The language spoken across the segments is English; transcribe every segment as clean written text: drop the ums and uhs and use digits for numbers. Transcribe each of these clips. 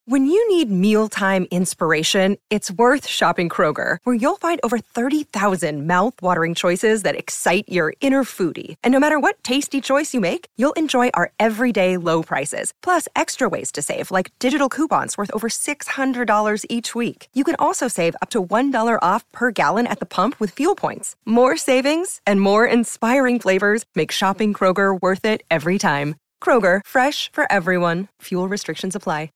When you need mealtime inspiration, it's worth shopping Kroger, where you'll find over 30,000 mouth-watering choices that excite your inner foodie. And no matter what tasty choice you make, you'll enjoy our everyday low prices, plus extra ways to save, like digital coupons worth over $600 each week. You can also save up to $1 off per gallon at the pump with fuel points. More savings and more inspiring flavors make shopping Kroger worth it every time. Kroger, fresh for everyone. Fuel restrictions apply.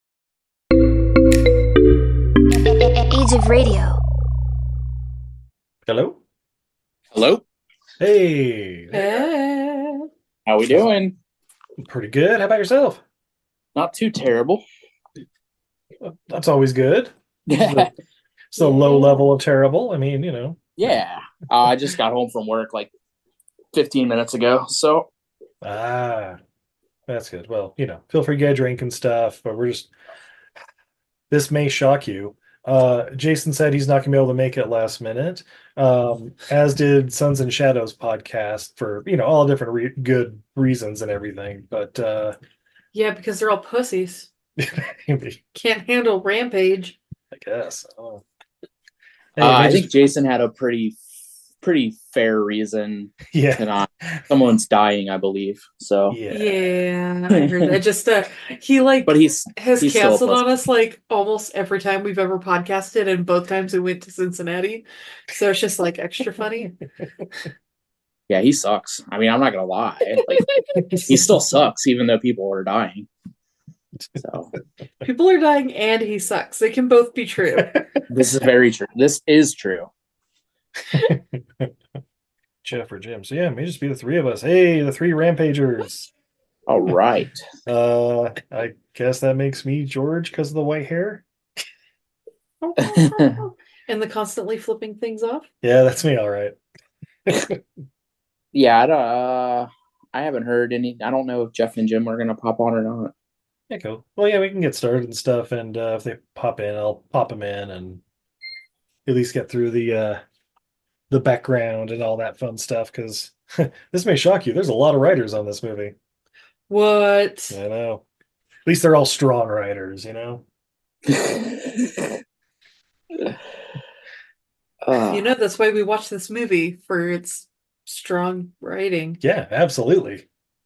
Age of Radio. Hello? Hello? Hey. How we doing? Pretty good. How about yourself? Not too terrible. That's always good. It's a low level of terrible. I mean, you know. Yeah. I just got home from work like 15 minutes ago, so. That's good. Well, you know, feel free to get a drink and stuff, but this may shock you. Jason said he's not going to be able to make it last minute, as did Sons and Shadows podcast for, you know, all different good reasons and everything. But yeah, because they're all pussies. maybe. Can't handle Rampage. I guess. I think Jason had a pretty fair reason. Yeah. Tonight. Someone's dying, I believe. So yeah, I heard that. Just he but he's canceled on us like almost every time we've ever podcasted, and both times we went to Cincinnati. So it's just like extra funny. Yeah, he sucks. I mean, I'm not gonna lie. Like, he still sucks, even though people are dying. So people are dying, and he sucks. They can both be true. This is very true. This is true. Jeff or Jim. So yeah, it may just be the three of us. Hey, the three Rampagers. All right. I guess that makes me George because of the white hair. And the constantly flipping things off. Yeah, that's me. All right. Yeah, I haven't heard any. I don't know if Jeff and Jim are gonna pop on or not. Yeah, cool. Well, yeah, we can get started and stuff, and if they pop in, I'll pop them in and at least get through the background and all that fun stuff, because this may shock you. There's a lot of writers on this movie. What? I know. At least they're all strong writers, you know? You know, that's why we watch this movie, for its strong writing. Yeah, absolutely.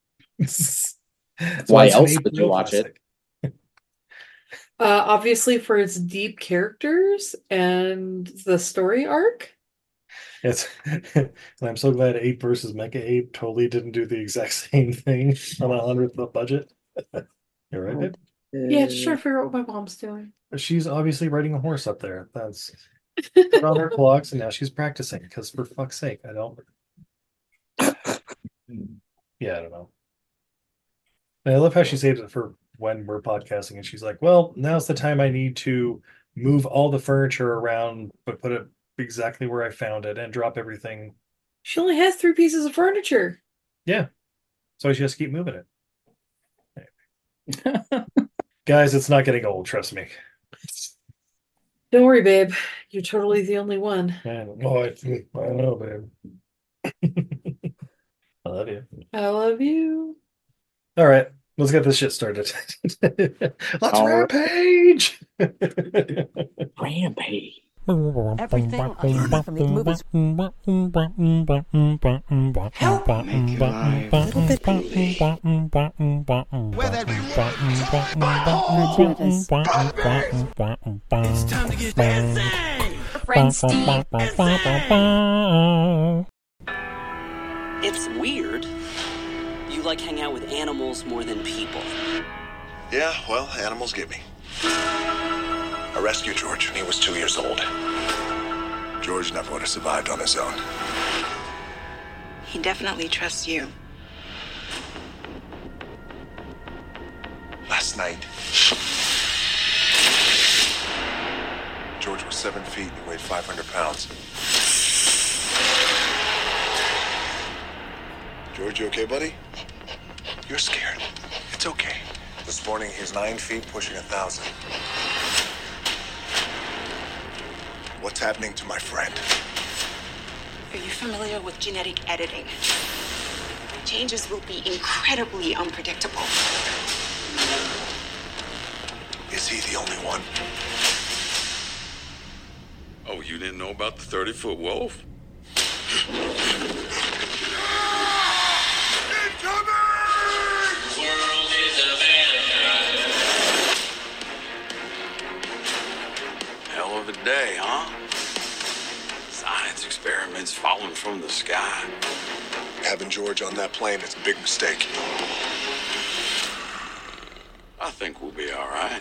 Why else would you watch it? Obviously for its deep characters and the story arc. It's and I'm so glad Ape versus Mecha Ape totally didn't do the exact same thing on a 100th budget. You're right, babe? Yeah, just trying to figure out what my mom's doing. She's obviously riding a horse up there. That's put on her clocks, and now she's practicing, because for fuck's sake, I don't know. And I love how she saved it for when we're podcasting, and she's like, well, now's the time I need to move all the furniture around, but put it exactly where I found it and drop everything. She only has 3 pieces of furniture. Yeah. So she has to keep moving it. Guys, it's not getting old, trust me. Don't worry, babe. You're totally the only one. I know, babe. I love you. I love you. All right. Let's get this shit started. Let's rampage! Rampage. Everything I learned from these movies help make your life a little bit It's time to get dancing! Friend Steve. It's weird. You like hang out with animals more than people. Yeah, well, animals get me. I rescued George when he was 2 years old. George never would have survived on his own. He definitely trusts you. Last night, George was 7 feet and weighed 500 pounds. George, you okay, buddy? You're scared. It's okay. This morning, he's 9 feet, pushing 1,000. What's happening to my friend? Are you familiar with genetic editing? Changes will be incredibly unpredictable. Is is he the only one? Oh, you didn't know about the 30-foot wolf? Hell of a day, huh? Science experiments falling from the sky. Having George on that plane is a big mistake. I think we'll be all right.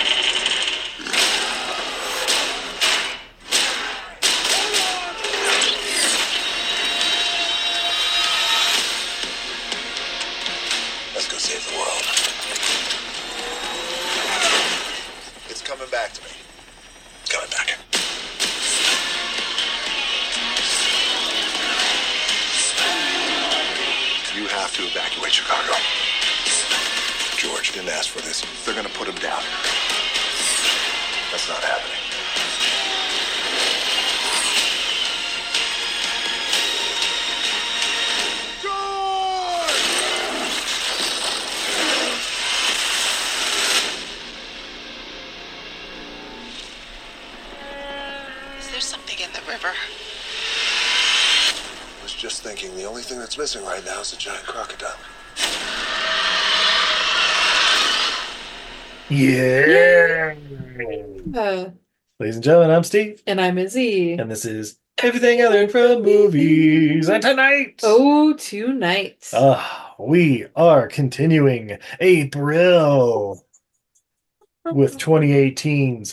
Let's go save the world. It's coming back to me. It's coming back. You have to evacuate Chicago. George didn't ask for this. They're gonna put him down. That's not happening. Is there something in the river? I was just thinking the only thing that's missing right now is a giant crocodile. Yeah. Ladies and gentlemen, I'm Steve. And I'm Izzy. And this is Everything I Learned from Movies. And tonight, tonight, we are continuing April with 2018's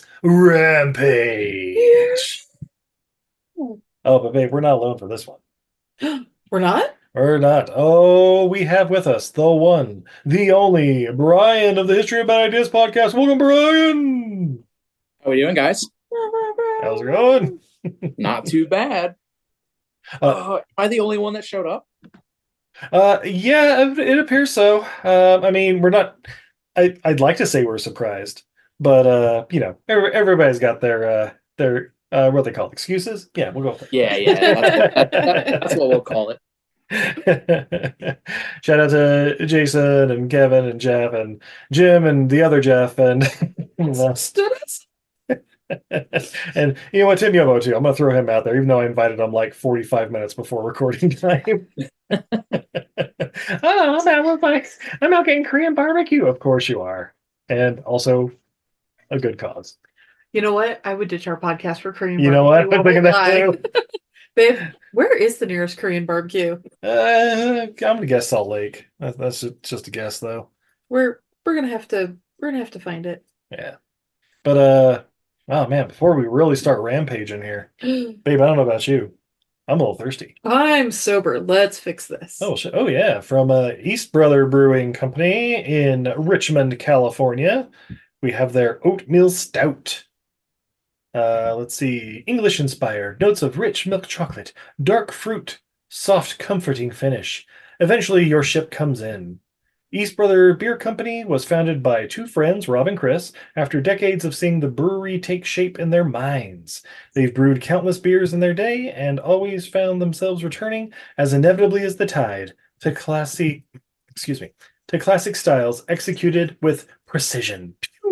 Rampage. Oh, but babe, we're not alone for this one. We're not? We're not. Oh, we have with us the one, the only Brian of the History of Bad Ideas podcast. Welcome, Brian. How we doing, guys? How's it going? Not too bad. Am I the only one that showed up? Yeah, it appears so. I mean, we're not. I'd like to say we're surprised, but you know, everybody's got their what they call excuses. Yeah, we'll go with it. Yeah. That's what we'll call it. Shout out to Jason and Kevin and Jeff and Jim and the other Jeff and and you know what, Tim Yobo too. I'm gonna throw him out there, even though I invited him like 45 minutes before recording time. I'm out getting Korean barbecue. Of course you are, and also a good cause. You know what? I would ditch our podcast for Korean You barbecue. know what? I'm thinking that too. Babe, where is the nearest Korean barbecue? I'm gonna guess Salt Lake. That's just a guess, though. We're gonna have to find it. Yeah, but oh man, before we really start rampaging here, babe, I don't know about you, I'm a little thirsty. I'm sober. Let's fix this. Oh shit! Oh yeah, from East Brother Brewing Company in Richmond, California, we have their oatmeal stout. Let's see. English inspired. Notes of rich milk chocolate, dark fruit, soft, comforting finish. Eventually, your ship comes in. East Brother Beer Company was founded by two friends, Rob and Chris, after decades of seeing the brewery take shape in their minds. They've brewed countless beers in their day and always found themselves returning as inevitably as the tide to classic styles executed with precision.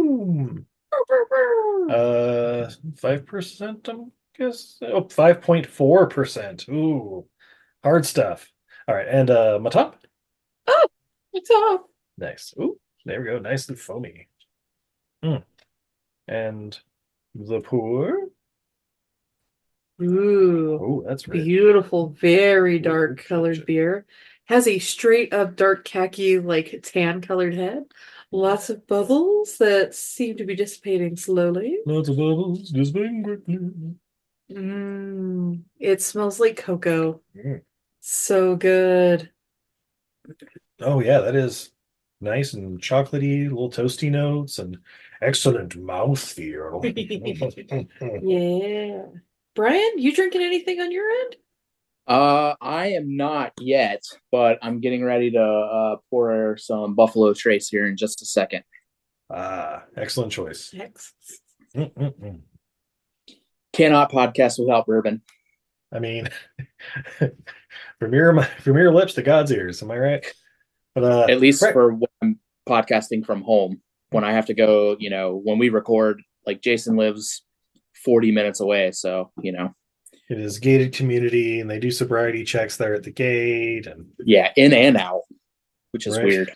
5%, I guess. Oh, 5.4%. Ooh, hard stuff. All right, and my top. Oh, what's up? Nice. Ooh, there we go. Nice and foamy. And the pour. Ooh, that's rich. Beautiful, very dark colored beer. Has a straight up dark khaki, like tan colored head. Lots of bubbles that seem to be dissipating slowly. Lots of bubbles dissipating quickly. It smells like cocoa. So good. Oh yeah, that is nice and chocolatey, little toasty notes, and excellent mouthfeel. Yeah. Brian, you drinking anything on your end? I am not yet, but I'm getting ready to pour some Buffalo Trace here in just a second. Excellent choice. Cannot podcast without bourbon. I mean, from your lips to God's ears. Am I right? But at least for when I'm podcasting from home. when I have to go, when we record, like Jason lives 40 minutes away. So, It is gated community, and they do sobriety checks there at the gate. And yeah, in and out, which is weird.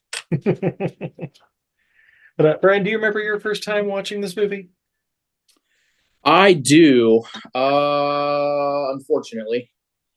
But Brian, do you remember your first time watching this movie? I do, unfortunately.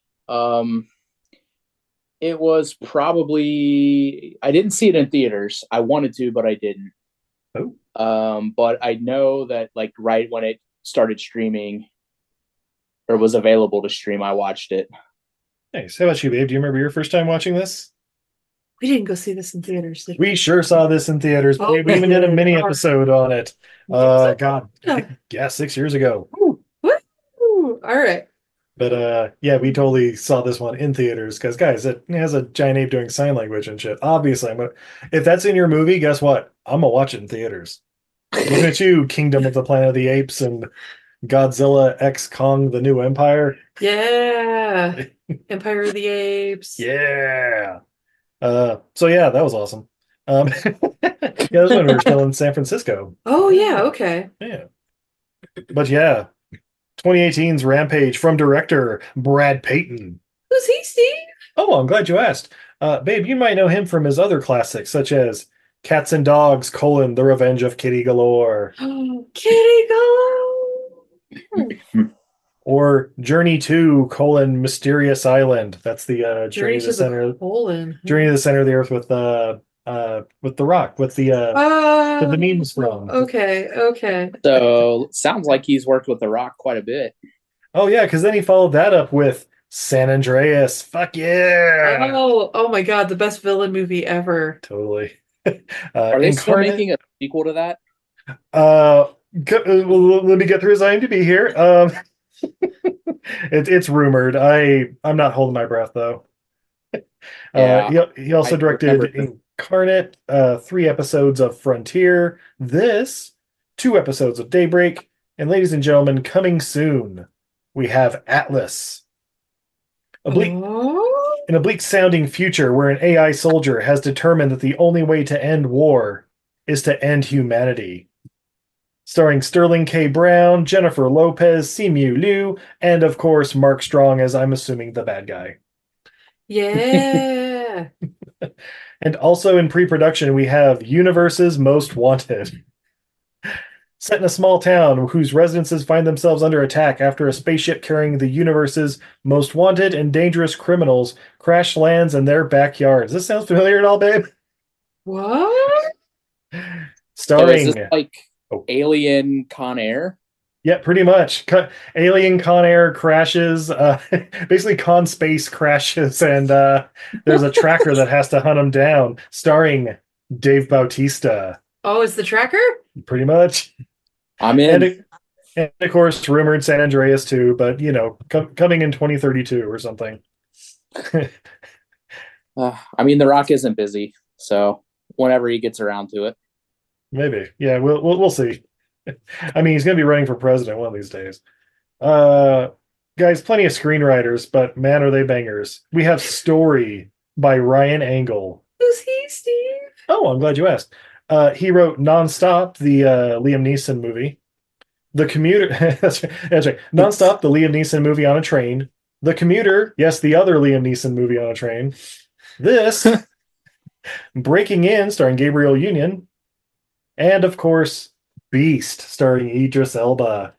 It was probably, I didn't see it in theaters. I wanted to, but I didn't. Oh. But I know that like right when it started streaming or was available to stream, I watched it. Nice. How about you, babe? Do you remember your first time watching this? We didn't go see this in theaters. We sure saw this in theaters. Oh, We even did a mini episode on it. God, Yeah. 6 years ago. Woo! All right. But yeah, we totally saw this one in theaters because, guys, it has a giant ape doing sign language and shit. Obviously, if that's in your movie, guess what? I'm gonna watch it in theaters. Looking at you, Kingdom of the Planet of the Apes and Godzilla X Kong: The New Empire. Yeah. Empire of the Apes. Yeah. So yeah, that was awesome. Yeah, this one we were still in San Francisco. Oh yeah, okay. Yeah. But yeah, 2018's Rampage from director Brad Peyton. Who's he, Steve? Oh, I'm glad you asked. Babe, you might know him from his other classics, such as Cats and Dogs, The Revenge of Kitty Galore. Kitty Galore! Or Journey 2, Mysterious Island. That's the Journey to the Center. Journey to the Center of the Earth with The Rock. What's the memes from? Okay. So sounds like he's worked with The Rock quite a bit. Oh yeah, because then he followed that up with San Andreas. Fuck yeah! Oh my god, the best villain movie ever. Totally. Are they still making a sequel to that? Let me get through his IMDb here. It's rumored. I'm not holding my breath though. He also directed Incarnate, 3 episodes of Frontier, 2 episodes of Daybreak, and ladies and gentlemen, coming soon, we have Atlas. An oblique sounding future where an AI soldier has determined that the only way to end war is to end humanity. Starring Sterling K. Brown, Jennifer Lopez, Simu Liu, and of course Mark Strong as, I'm assuming, the bad guy. Yeah. And also in pre-production, we have Universe's Most Wanted. Set in a small town whose residences find themselves under attack after a spaceship carrying the universe's most wanted and dangerous criminals crash lands in their backyard. Does this sound familiar at all, babe? What? Starring... So is this like Alien Con Air? Yeah, pretty much. Alien Con Air crashes. Basically, Con Space crashes, and there's a tracker that has to hunt him down. Starring Dave Bautista. Oh, is the tracker? Pretty much. I'm in. And of course, rumored San Andreas too, but coming in 2032 or something. I mean, The Rock isn't busy, so whenever he gets around to it. Maybe. Yeah, we'll see. I mean, he's going to be running for president one of these days. Guys, plenty of screenwriters, but man, are they bangers. We have Story by Ryan Angle. Who's he, Steve? Oh, I'm glad you asked. He wrote Nonstop, the Liam Neeson movie. The Commuter. That's right. Nonstop, the Liam Neeson movie on a train. The Commuter. Yes, the other Liam Neeson movie on a train. This. Breaking In, starring Gabriel Union. And, of course, Beast, starring Idris Elba.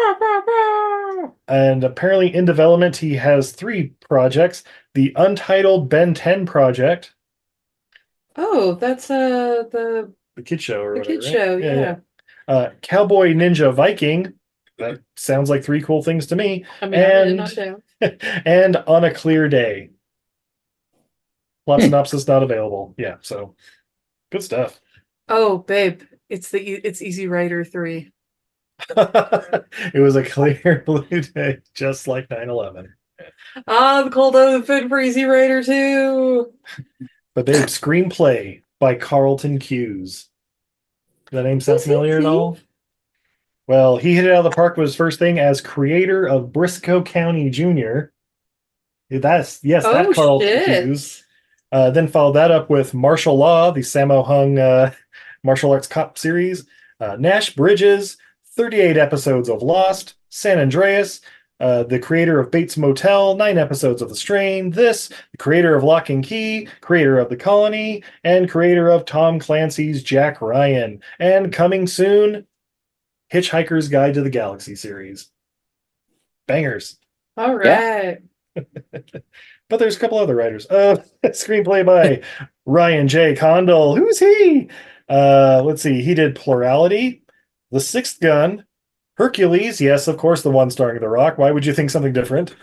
And apparently in development, he has 3 projects. The untitled Ben 10 project. Oh, that's the kid show or whatever. Kid show, yeah. Cowboy Ninja Viking. That sounds like 3 cool things to me. I mean, I'm really not down. And On a Clear Day. Plot synopsis not available. Yeah, so good stuff. Oh, babe, it's Easy Rider 3. It was a clear blue day, just like 9/11. The cold open for Easy Rider 2. But babe, screenplay by Carlton Cuse. That name sound familiar at all? Well, he hit it out of the park with his first thing as creator of Briscoe County Jr. That Carlton Cuse. Then followed that up with Martial Law, the Sammo Hung martial arts cop series. Nash Bridges, 38 episodes of Lost. San Andreas, the creator of Bates Motel, 9 episodes of The Strain. This, the creator of Lock and Key, creator of The Colony, and creator of Tom Clancy's Jack Ryan. And coming soon, Hitchhiker's Guide to the Galaxy series. Bangers. All right. But there's a couple other writers. Screenplay by Ryan J. Condal. Who's he? Let's see. He did Plurality, The Sixth Gun, Hercules. Yes, of course, the one starring The Rock. Why would you think something different?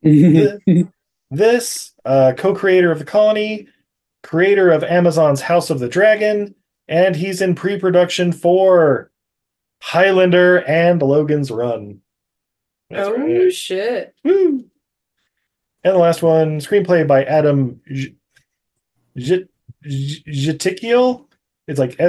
This, co-creator of The Colony, creator of Amazon's House of the Dragon, and he's in pre-production for Highlander and Logan's Run. That's right. Shit. Woo! And the last one, screenplay by Adam Zetikiel. It's like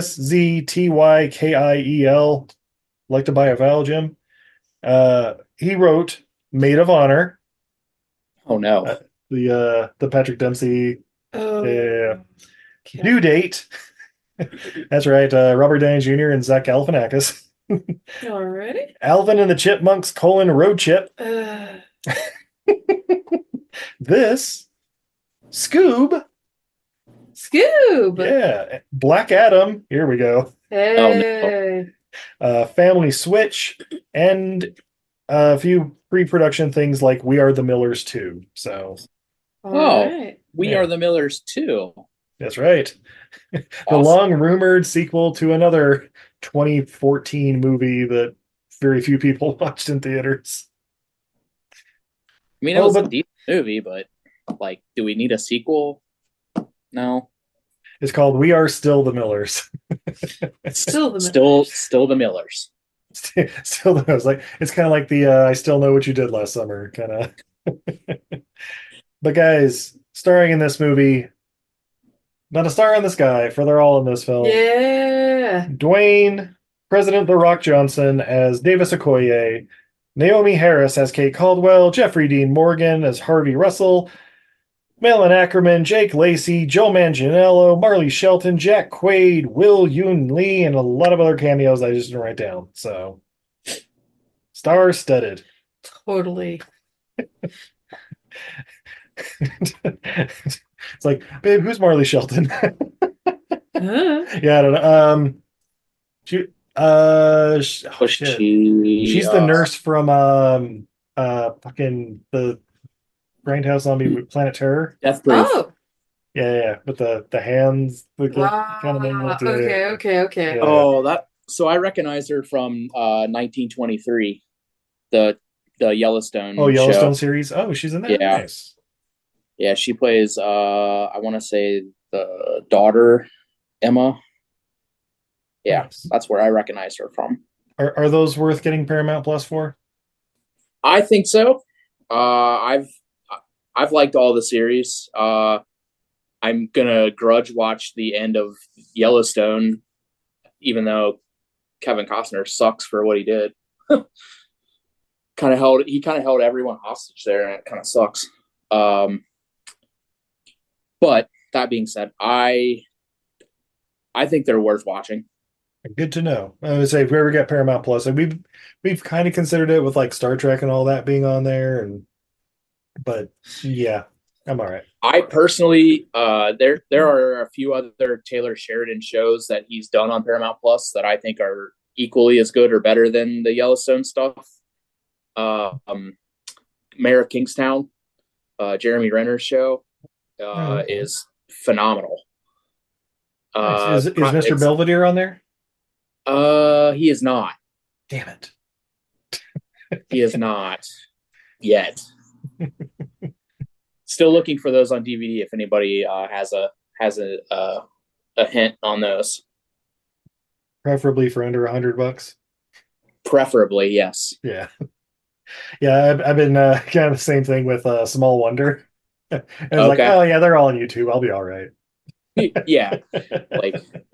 Sztykiel. Like to buy a vowel, Jim. He wrote Maid of Honor. Oh no. The Patrick Dempsey. Oh. Okay. Due Date. That's right. Robert Downey Jr. and Zach Galifianakis. Alrighty. Alvin and the Chipmunks: Road Chip. This, Scoob. Yeah. Black Adam. Here we go. Hey. Family Switch, and a few pre-production things like We Are the Millers 2. So, We Are the Millers 2. That's right. Awesome. The long-rumored sequel to another 2014 movie that very few people watched in theaters. I mean, it was a decent movie, but like, do we need a sequel? No. It's called We Are Still the Millers. Still the Millers. Still the Millers. Like, it's kind of like the I Still Know What You Did Last Summer kind of. But guys, starring in this movie, not a star in the sky, for they're all in this film. Yeah. Dwayne, President The Rock Johnson as Davis Okoye, Naomi Harris as Kate Caldwell, Jeffrey Dean Morgan as Harvey Russell, Malin Ackerman, Jake Lacey, Joe Manganiello, Marley Shelton, Jack Quaid, Will Yoon Lee, and a lot of other cameos I just didn't write down. So, star-studded. Totally. It's like, babe, who's Marley Shelton? Yeah, I don't know. She's the nurse from fucking the Grindhouse Zombie Planet Terror. Death Proof. Oh. Yeah, with the hands. Okay. Yeah. Oh, so I recognize her from 1923, the Yellowstone. Oh, Yellowstone show. series. Oh, she's in there. Yeah. Nice. Yeah, she plays. I want to say the daughter, Emma. Yeah, Nice. that's where I recognize her from. Are those worth getting Paramount Plus for? I think so. I've liked all the series. I'm gonna grudge watch the end of Yellowstone, even though Kevin Costner sucks for what he did. He kind of held everyone hostage there, and it kind of sucks. But that being said, I think they're worth watching. Good to know. I would say if we ever get Paramount Plus, like we've kind of considered it with like Star Trek and all that being on there, but yeah, I'm all right. I personally, there are a few other Taylor Sheridan shows that he's done on Paramount Plus that I think are equally as good or better than the Yellowstone stuff. Mayor of Kingstown, Jeremy Renner's show, is phenomenal. Is Mr. Belvedere on there? He is not. Damn it. He is not yet. Still looking for those on DVD if anybody has a hint on those. Preferably for under $100. Preferably, yes. Yeah. Yeah, I've been kind of the same thing with Small Wonder. And it's like, oh yeah, they're all on YouTube. I'll be all right. Yeah. Like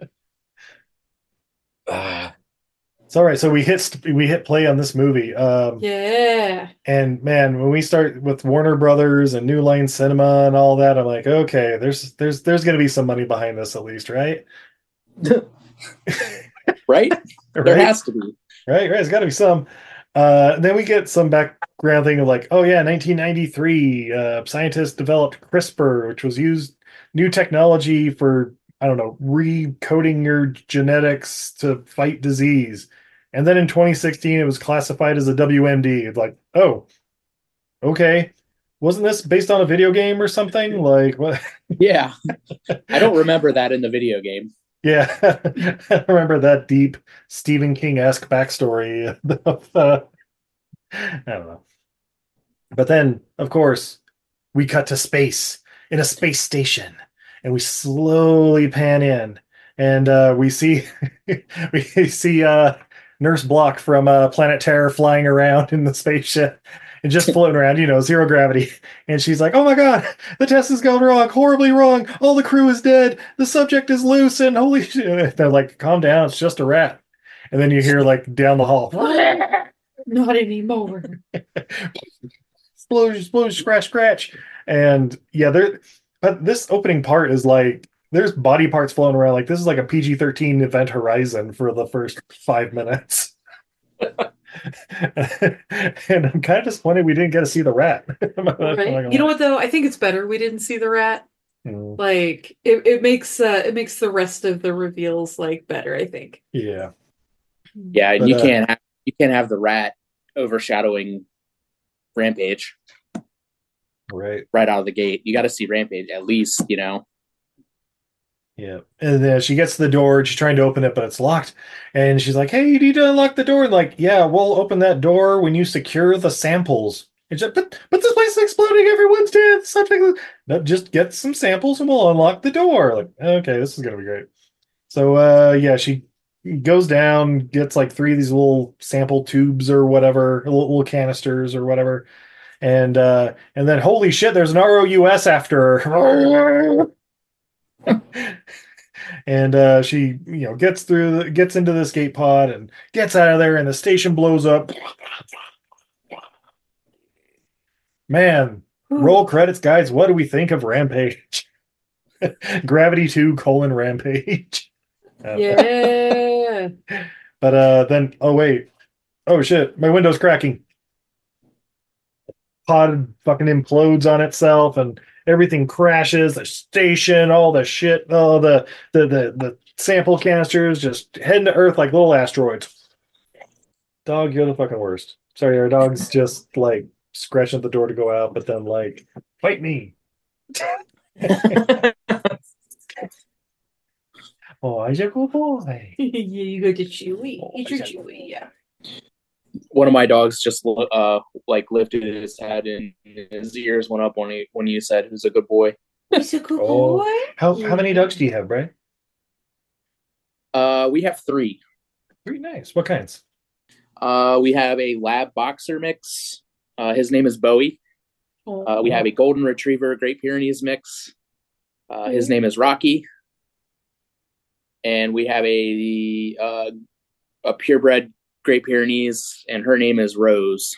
it's all right. So we hit play on this movie. Yeah. And man, when we start with Warner Brothers and New Line Cinema and all that, I'm like, okay, there's going to be some money behind this at least, right? Right? There has to be. Right. It's got to be some. Then we get some background thing of like, oh yeah, 1993, scientists developed CRISPR, which was used new technology for, I don't know, recoding your genetics to fight disease. And then in 2016, it was classified as a WMD. It's like, oh, okay. Wasn't this based on a video game or something? Like what? Yeah. I don't remember that in the video game. Yeah. I remember that deep Stephen King-esque backstory of, I don't know. But then, of course, we cut to space in a space station, and we slowly pan in, and we see we see Nurse Block from Planet Terror flying around in the spaceship and just floating around, zero gravity. And she's like, "Oh my God, the test has gone wrong, horribly wrong. All the crew is dead. The subject is loose, and holy shit!" They're like, "Calm down, it's just a rat." And then you hear like down the hall, Not anymore. Splooge, scratch. And yeah, but this opening part is like, there's body parts floating around. Like, this is like a PG-13 Event Horizon for the first 5 minutes. And I'm kind of disappointed we didn't get to see the rat. Right. You know what, though? I think it's better we didn't see the rat. Like, it makes the rest of the reveals like better, I think. Yeah. Yeah, and you can't have the rat overshadowing Rampage. Right out of the gate. You got to see Rampage at least, Yeah. And then she gets to the door, she's trying to open it, but it's locked. And she's like, "Hey, you need to unlock the door." And like, "Yeah, we'll open that door when you secure the samples." And she's like, but this place is exploding, everyone's dead. Subject, no, just get some samples and we'll unlock the door. Like, okay, this is gonna be great. So yeah, she goes down, gets like 3 of these little sample tubes or whatever, little canisters or whatever. And then holy shit, there's an ROUS after her. And she gets into the escape pod and gets out of there, and the station blows up. Man, roll credits, guys. What do we think of Rampage? Gravity 2 : Rampage. Yeah. But then, oh wait, oh shit, my window's cracking. Pod fucking implodes on itself, and everything crashes. The station, all the shit, all the sample canisters just heading to Earth like little asteroids. Dog, you're the fucking worst. Sorry, our dog's just like scratching at the door to go out, but then like, fight me. Oh, he's a good boy. Yeah, you go to Chewy. Eat your Chewy, yeah. One of my dogs just like lifted his head and his ears went up when you said who's a good boy. He's a good boy. How many dogs do you have, Bray? We have 3. 3, nice. What kinds? We have a lab boxer mix. His name is Bowie. We have a golden retriever Great Pyrenees mix. His name is Rocky. And we have a purebred Great Pyrenees, and her name is Rose.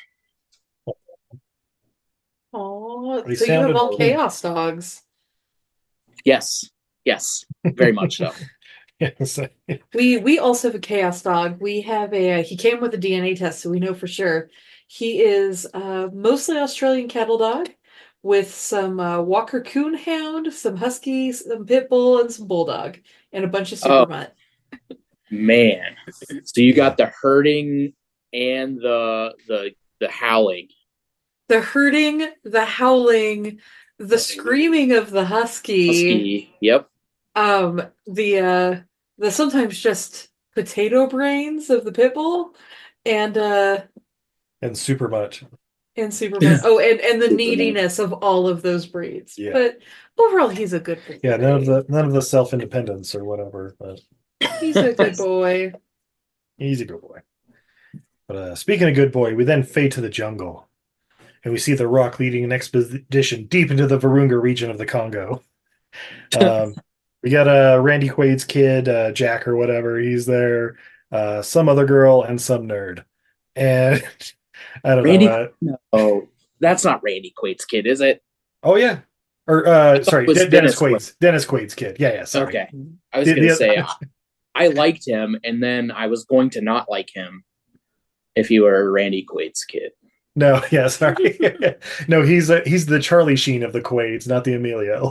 Oh, so you have all chaos dogs. Yes, very much so. Yes. We also have a chaos dog. We have he came with a DNA test, so we know for sure. He is mostly Australian cattle dog with some Walker Coonhound, some Husky, some Pit Bull, and some Bulldog, and a bunch of Super Mutt. Man, so you got the herding and the howling. The herding, the howling, the screaming of the husky. Yep. The sometimes just potato brains of the pit bull, and Super Mutt. And Super Mutt. Oh, and the neediness of all of those breeds. Yeah. But overall, he's a good boy. Yeah, none of the self-independence or whatever. But he's a good boy. He's a good boy. But speaking of good boy, we then fade to the jungle, and we see The Rock leading an expedition deep into the Virunga region of the Congo. We got Randy Quaid's kid, Jack or whatever. He's there. Some other girl and some nerd. And I don't know. No, that's not Randy Quaid's kid, is it? Oh yeah. Or sorry, Dennis Quaid's kid. Yeah, sorry. Okay. I was going to say, I liked him, and then I was going to not like him if he were Randy Quaid's kid. No, yeah, sorry. No, he's the Charlie Sheen of the Quaids, not the Emilio.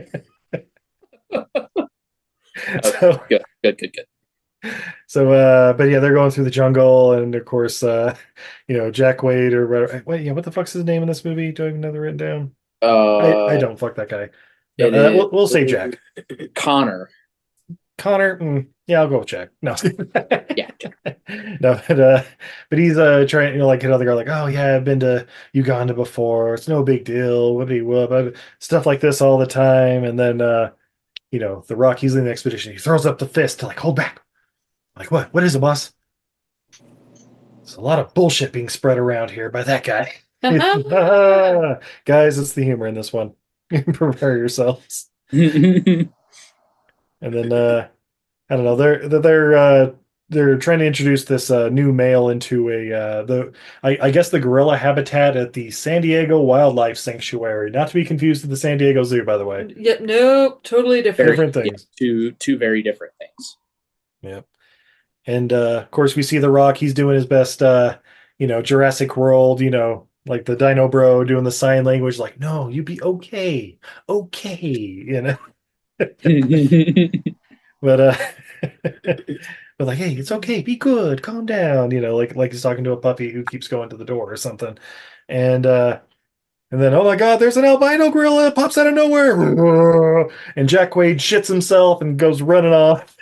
So, Good. So, but yeah, they're going through the jungle, and of course, Jack Quaid or whatever. Wait, yeah, what the fuck's his name in this movie? Do I even know the written down? I don't. Fuck that guy. No, we'll say Jack. Connor. Yeah, I'll go with Jack. No, Yeah. no, but he's trying, like another girl, like, oh yeah, I've been to Uganda before. It's no big deal. Whippity whoop, stuff like this all the time. And then, the Rock, he's in the expedition. He throws up the fist to like hold back. Like, what? What is it, boss? There's a lot of bullshit being spread around here by that guy. Guys, it's the humor in this one. Prepare yourselves. And then I don't know. They're trying to introduce this new male into I guess the gorilla habitat at the San Diego Wildlife Sanctuary. Not to be confused with the San Diego Zoo, by the way. Yeah, nope, totally different things. Yeah, two very different things. Yep. And of course, we see The Rock. He's doing his best. Jurassic World. Like the Dino Bro doing the sign language. Like, no, you be okay. But but like, hey, it's okay, be good, calm down, like he's talking to a puppy who keeps going to the door or something. And then, oh my god, there's an albino gorilla, pops out of nowhere, and Jack Quaid shits himself and goes running off.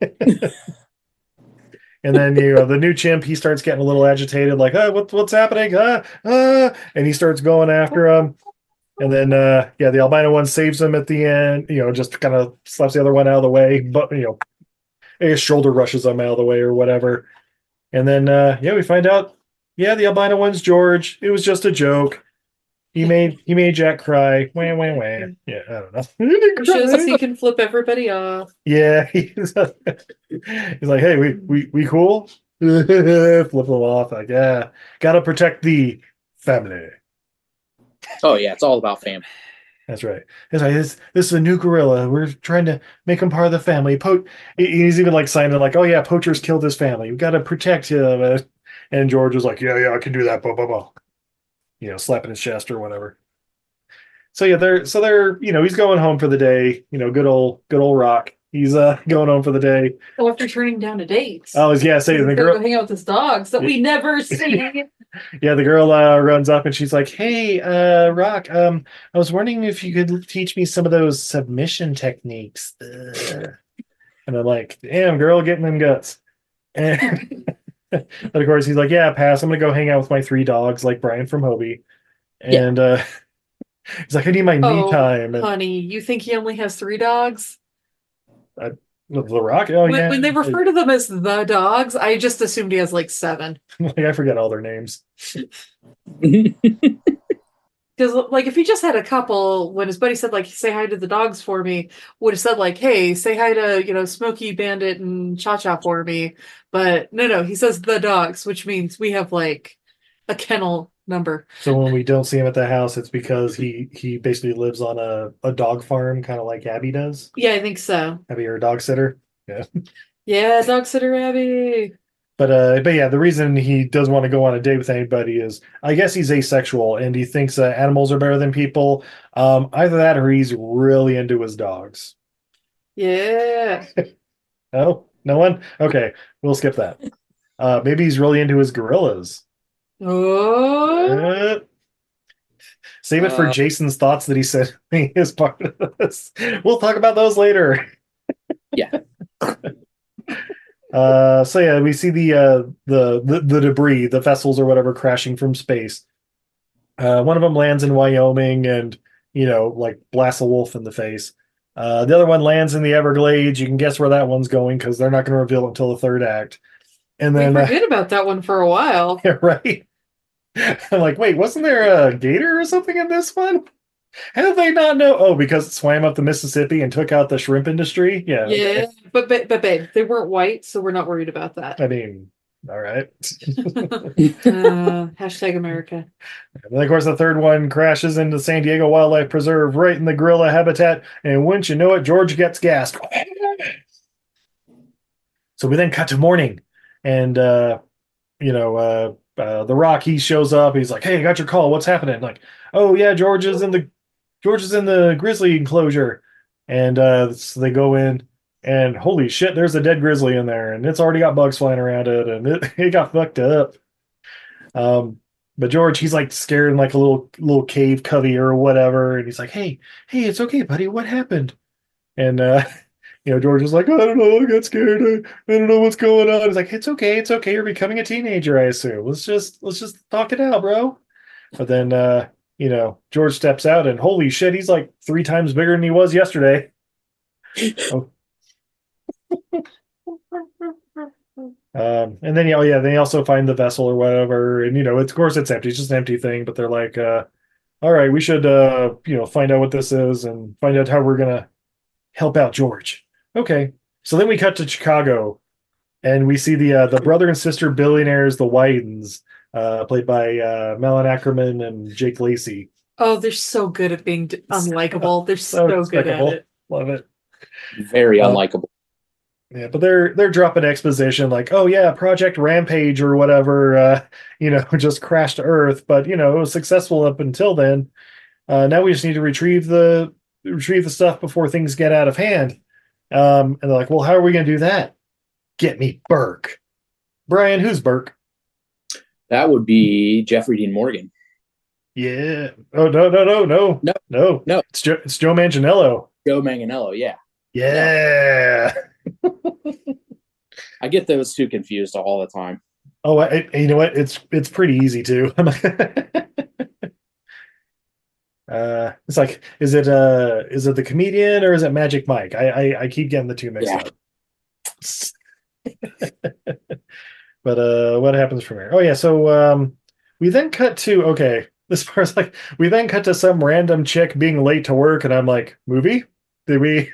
And then the new chimp, he starts getting a little agitated, like, what's happening? And he starts going after him. And then, the albino one saves him at the end, just kind of slaps the other one out of the way. But, his shoulder rushes him out of the way or whatever. And then, we find out, the albino one's George. It was just a joke. He made Jack cry. Wah, wah, wah. Yeah, I don't know. It shows us he can flip everybody off. Yeah. He's like, hey, we cool? Flip him off. Like, yeah. Gotta protect the family. Oh yeah, it's all about family. That's right. It's like, this is a new gorilla. We're trying to make him part of the family. He's even like signing like, oh yeah, poachers killed his family. We got to protect him. And George was like, yeah, I can do that. Blah, blah, blah. Slapping his chest or whatever. So yeah, they're he's going home for the day. Good old Rock. He's going home for the day. Oh, after turning down a date. Oh yeah, saying the girl go hang out with his dogs that we never see. Yeah, the girl runs up and she's like, "Hey, Rock, I was wondering if you could teach me some of those submission techniques." And I'm like, "Damn, girl, getting them guts." And of course, he's like, "Yeah, pass. I'm gonna go hang out with my 3 dogs, like Brian from Hobie." And he's like, "I need my me time." And, honey, you think he only has 3 dogs? The Rock? Oh, yeah. When they refer to them as the dogs, I just assumed he has like 7. I forget all their names. Because, like, if he just had a couple, when his buddy said, like, say hi to the dogs for me, would have said, like, hey, say hi to, Smokey, Bandit, and Cha-Cha for me. But no, he says the dogs, which means we have, like, a kennel number. So when we don't see him at the house, it's because he basically lives on a dog farm, kind of like Abby does. Yeah, I think so. Abby, or a dog sitter. Yeah. Yeah, dog sitter Abby. But yeah, the reason he doesn't want to go on a date with anybody is, I guess he's asexual and he thinks animals are better than people. Either that or he's really into his dogs. Yeah. Oh, no one? Okay, we'll skip that. Maybe he's really into his gorillas. Oh. Save it for Jason's thoughts that he said is part of this. We'll talk about those later. Yeah. So yeah, we see the debris, the vessels or whatever, crashing from space. One of them lands in Wyoming and like blasts a wolf in the face. The other one lands in the Everglades. You can guess where that one's going because they're not going to reveal it until the 3rd act. And then we forget about that one for a while. Yeah, right. I'm like, wait, wasn't there a gator or something in this one? How did they not know? Oh, because it swam up the Mississippi and took out the shrimp industry? Yeah. Yeah, but babe, they weren't white, so we're not worried about that. I mean, all right. Hashtag America. And then, of course, the 3rd one crashes into San Diego Wildlife Preserve right in the gorilla habitat. And wouldn't you know it, George gets gassed. So we then cut to morning, and The Rock, he shows up. He's like, "Hey, I got your call. What's happening?" Like, "Oh yeah, George is in the grizzly enclosure," and so they go in, and holy shit, there's a dead grizzly in there, and it's already got bugs flying around it, and it got fucked up. But George, he's like scared in like a little cave cubby or whatever, and he's like, "Hey, it's okay, buddy. What happened?" And George is like, "I don't know. I got scared. I don't know what's going on." He's like, "It's okay. It's okay. You're becoming a teenager, I assume. Let's just talk it out, bro." But then George steps out, and holy shit, he's like 3 times bigger than he was yesterday. Oh. And then then they also find the vessel or whatever, and of course it's empty. It's just an empty thing. But they're like, "All right, we should find out what this is and find out how we're gonna help out George." Okay, so then we cut to Chicago, and we see the brother and sister billionaires, the Whitens, played by Malin Ackerman and Jake Lacey. Oh, they're so good at being unlikable. They're so good at it. Love it. Very unlikable. Yeah, but they're dropping exposition like, "Oh yeah, Project Rampage or whatever, just crashed to Earth, but it was successful up until then. Now we just need to retrieve the stuff before things get out of hand." And they're like, "Well, how are we going to do that?" "Get me Burke." Brian, who's Burke? That would be Jeffrey Dean Morgan. Yeah. Oh no. It's Joe Manganiello. Joe Manganiello, yeah. Yeah. I get those two confused all the time. Oh, you know what? It's pretty easy too. It's like, is it the comedian or is it Magic Mike? I keep getting the two mixed up. But what happens from here? Oh yeah, so we then cut to this part's like, we then cut to some random chick being late to work, and I'm like, movie? Did we?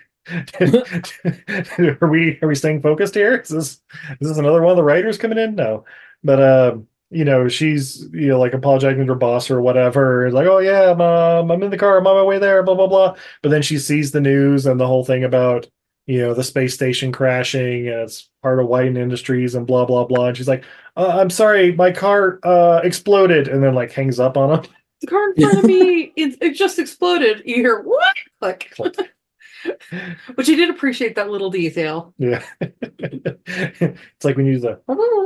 Are we staying focused here? Is this another one of the writers coming in? No, but she's like apologizing to her boss or whatever. It's like, "Oh yeah, I'm in the car. I'm on my way there." Blah blah blah. But then she sees the news and the whole thing about the space station crashing, and it's part of Whiten Industries and blah blah blah. And she's like, "I'm sorry, my car exploded," and then like hangs up on him. The car in front of me, it just exploded. You hear what? Like. But you did appreciate that little detail. Yeah. It's like when you use the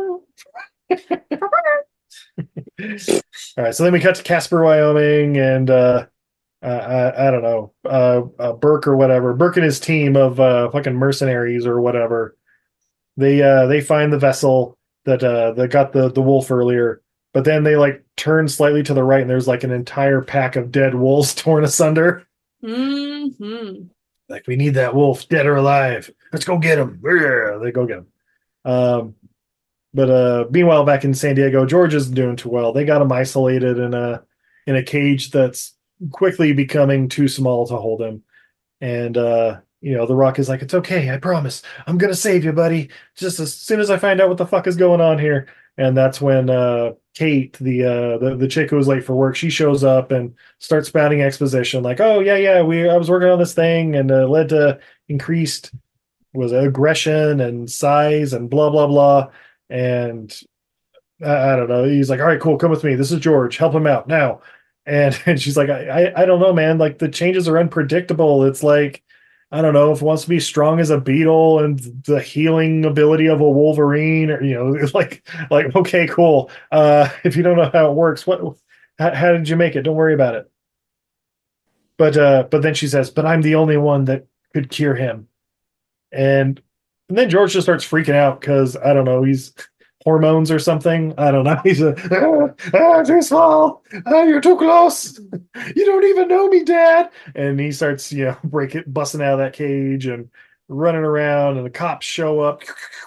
all right, so then we cut to Casper, Wyoming, and I don't know, Burke or whatever. Burke and his team of fucking mercenaries or whatever. They find the vessel that got the wolf earlier, but then they like turn slightly to the right, and there's like an entire pack of dead wolves torn asunder. Mm-hmm. Like, "We need that wolf, dead or alive. Let's go get him." Yeah, they go get him. But meanwhile, back in San Diego, George isn't doing too well. They got him isolated in a cage that's quickly becoming too small to hold him. And The Rock is like, "It's okay. I promise. I'm gonna save you, buddy. Just as soon as I find out what the fuck is going on here." And that's when Kate, the chick who was late for work, she shows up and starts spouting exposition like, "Oh yeah, I was working on this thing, and it led to increased aggression and size and blah blah blah." And I don't know. He's like, "All right, cool, come with me. This is George. Help him out now." And she's like, I don't know, man. Like, the changes are unpredictable. It's like, I don't know if it wants to be strong as a beetle and the healing ability of a Wolverine, or it's like okay, cool. If you don't know how it works, how did you make it? Don't worry about it. But then she says, "But I'm the only one that could cure him." And then George just starts freaking out because I don't know, he's hormones or something. I don't know. He's too small. You're too close. You don't even know me, Dad. And he starts, busting out of that cage and running around, and the cops show up.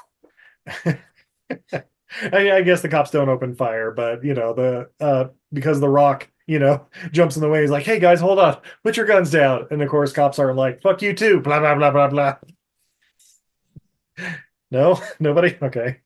I guess the cops don't open fire, but because The Rock, jumps in the way. He's like, "Hey guys, hold on, put your guns down." And of course, cops are like, "Fuck you too." Blah blah blah blah blah. No, nobody. Okay.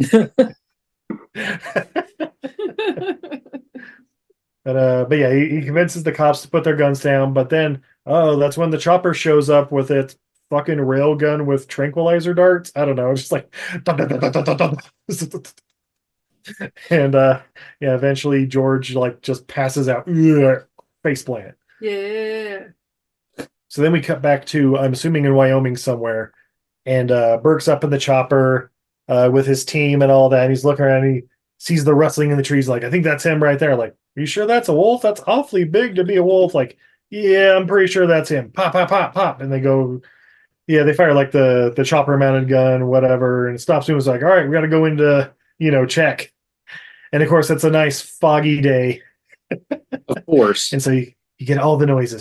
But yeah, he convinces the cops to put their guns down. But then, that's when the chopper shows up with its fucking railgun with tranquilizer darts. I don't know, just like dun, dun, dun, dun, dun, dun, dun. And yeah, eventually George like just passes out, face plant. Yeah. So then we cut back to, I'm assuming in Wyoming somewhere, and Burke's up in the chopper with his team and all that, and he's looking around and he sees the rustling in the trees, like, I think that's him right there. Like, are you sure that's a wolf? That's awfully big to be a wolf. Like, yeah, I'm pretty sure that's him. Pop, pop, pop, pop. And they go, yeah, they fire like the chopper mounted gun, whatever, and stops him. Was like, all right, we got to go into, check. And of course, it's a nice foggy day. Of course. And so you get all the noises.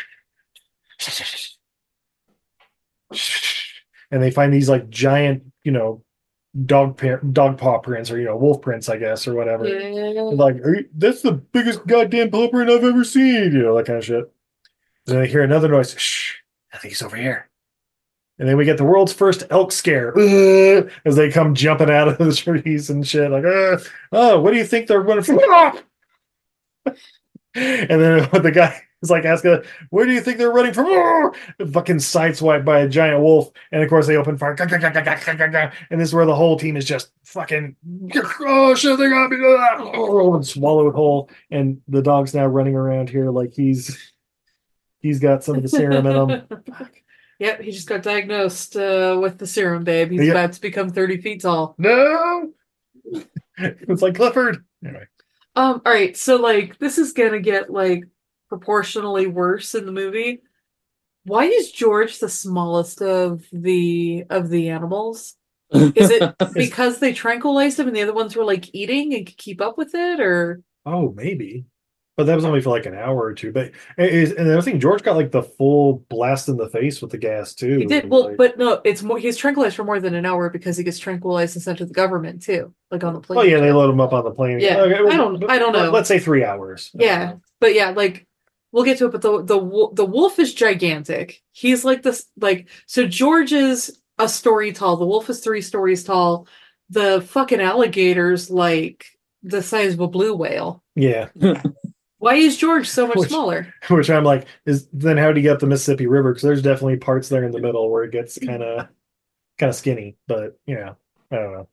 And they find these like giant, dog paw prints, or wolf prints, I guess, or whatever. Yeah. Like, that's the biggest goddamn paw print I've ever seen, that kind of shit. And then they hear another noise. Shh, I think he's over here. And then we get the world's first elk scare as they come jumping out of the trees and shit. Like, oh, what do you think they're running from? And then the guy is like asking, where do you think they're running from? Fucking sideswiped by a giant wolf. And of course they open fire. And this is where the whole team is just fucking, oh shit, they got me. And swallowed whole. And the dog's now running around here like he's got some of the serum in him. Yep, he just got diagnosed with the serum, babe. He's about to become 30 feet tall. No! It's like Clifford. Anyway. All right, so like this is gonna get like proportionally worse in the movie. Why is George the smallest of the animals? Is it because they tranquilized him and the other ones were like eating and could keep up with it, or? Oh, maybe. But that was only for like an hour or two. But and the other thing, George got like the full blast in the face with the gas too. He did. Well, but no, it's more. He's tranquilized for more than an hour because he gets tranquilized and sent to the government too, like on the plane. Oh yeah, they load him up on the plane. Yeah, okay, I don't know. Let's say 3 hours. Yeah, but yeah, like we'll get to it. But the wolf is gigantic. He's like this. Like so, George is a story tall. The wolf is 3 stories tall. The fucking alligator's like the size of a blue whale. Yeah. Why is George so much smaller? Which I'm like, then how do you get up the Mississippi River? Because there's definitely parts there in the middle where it gets kind of skinny. But I don't know.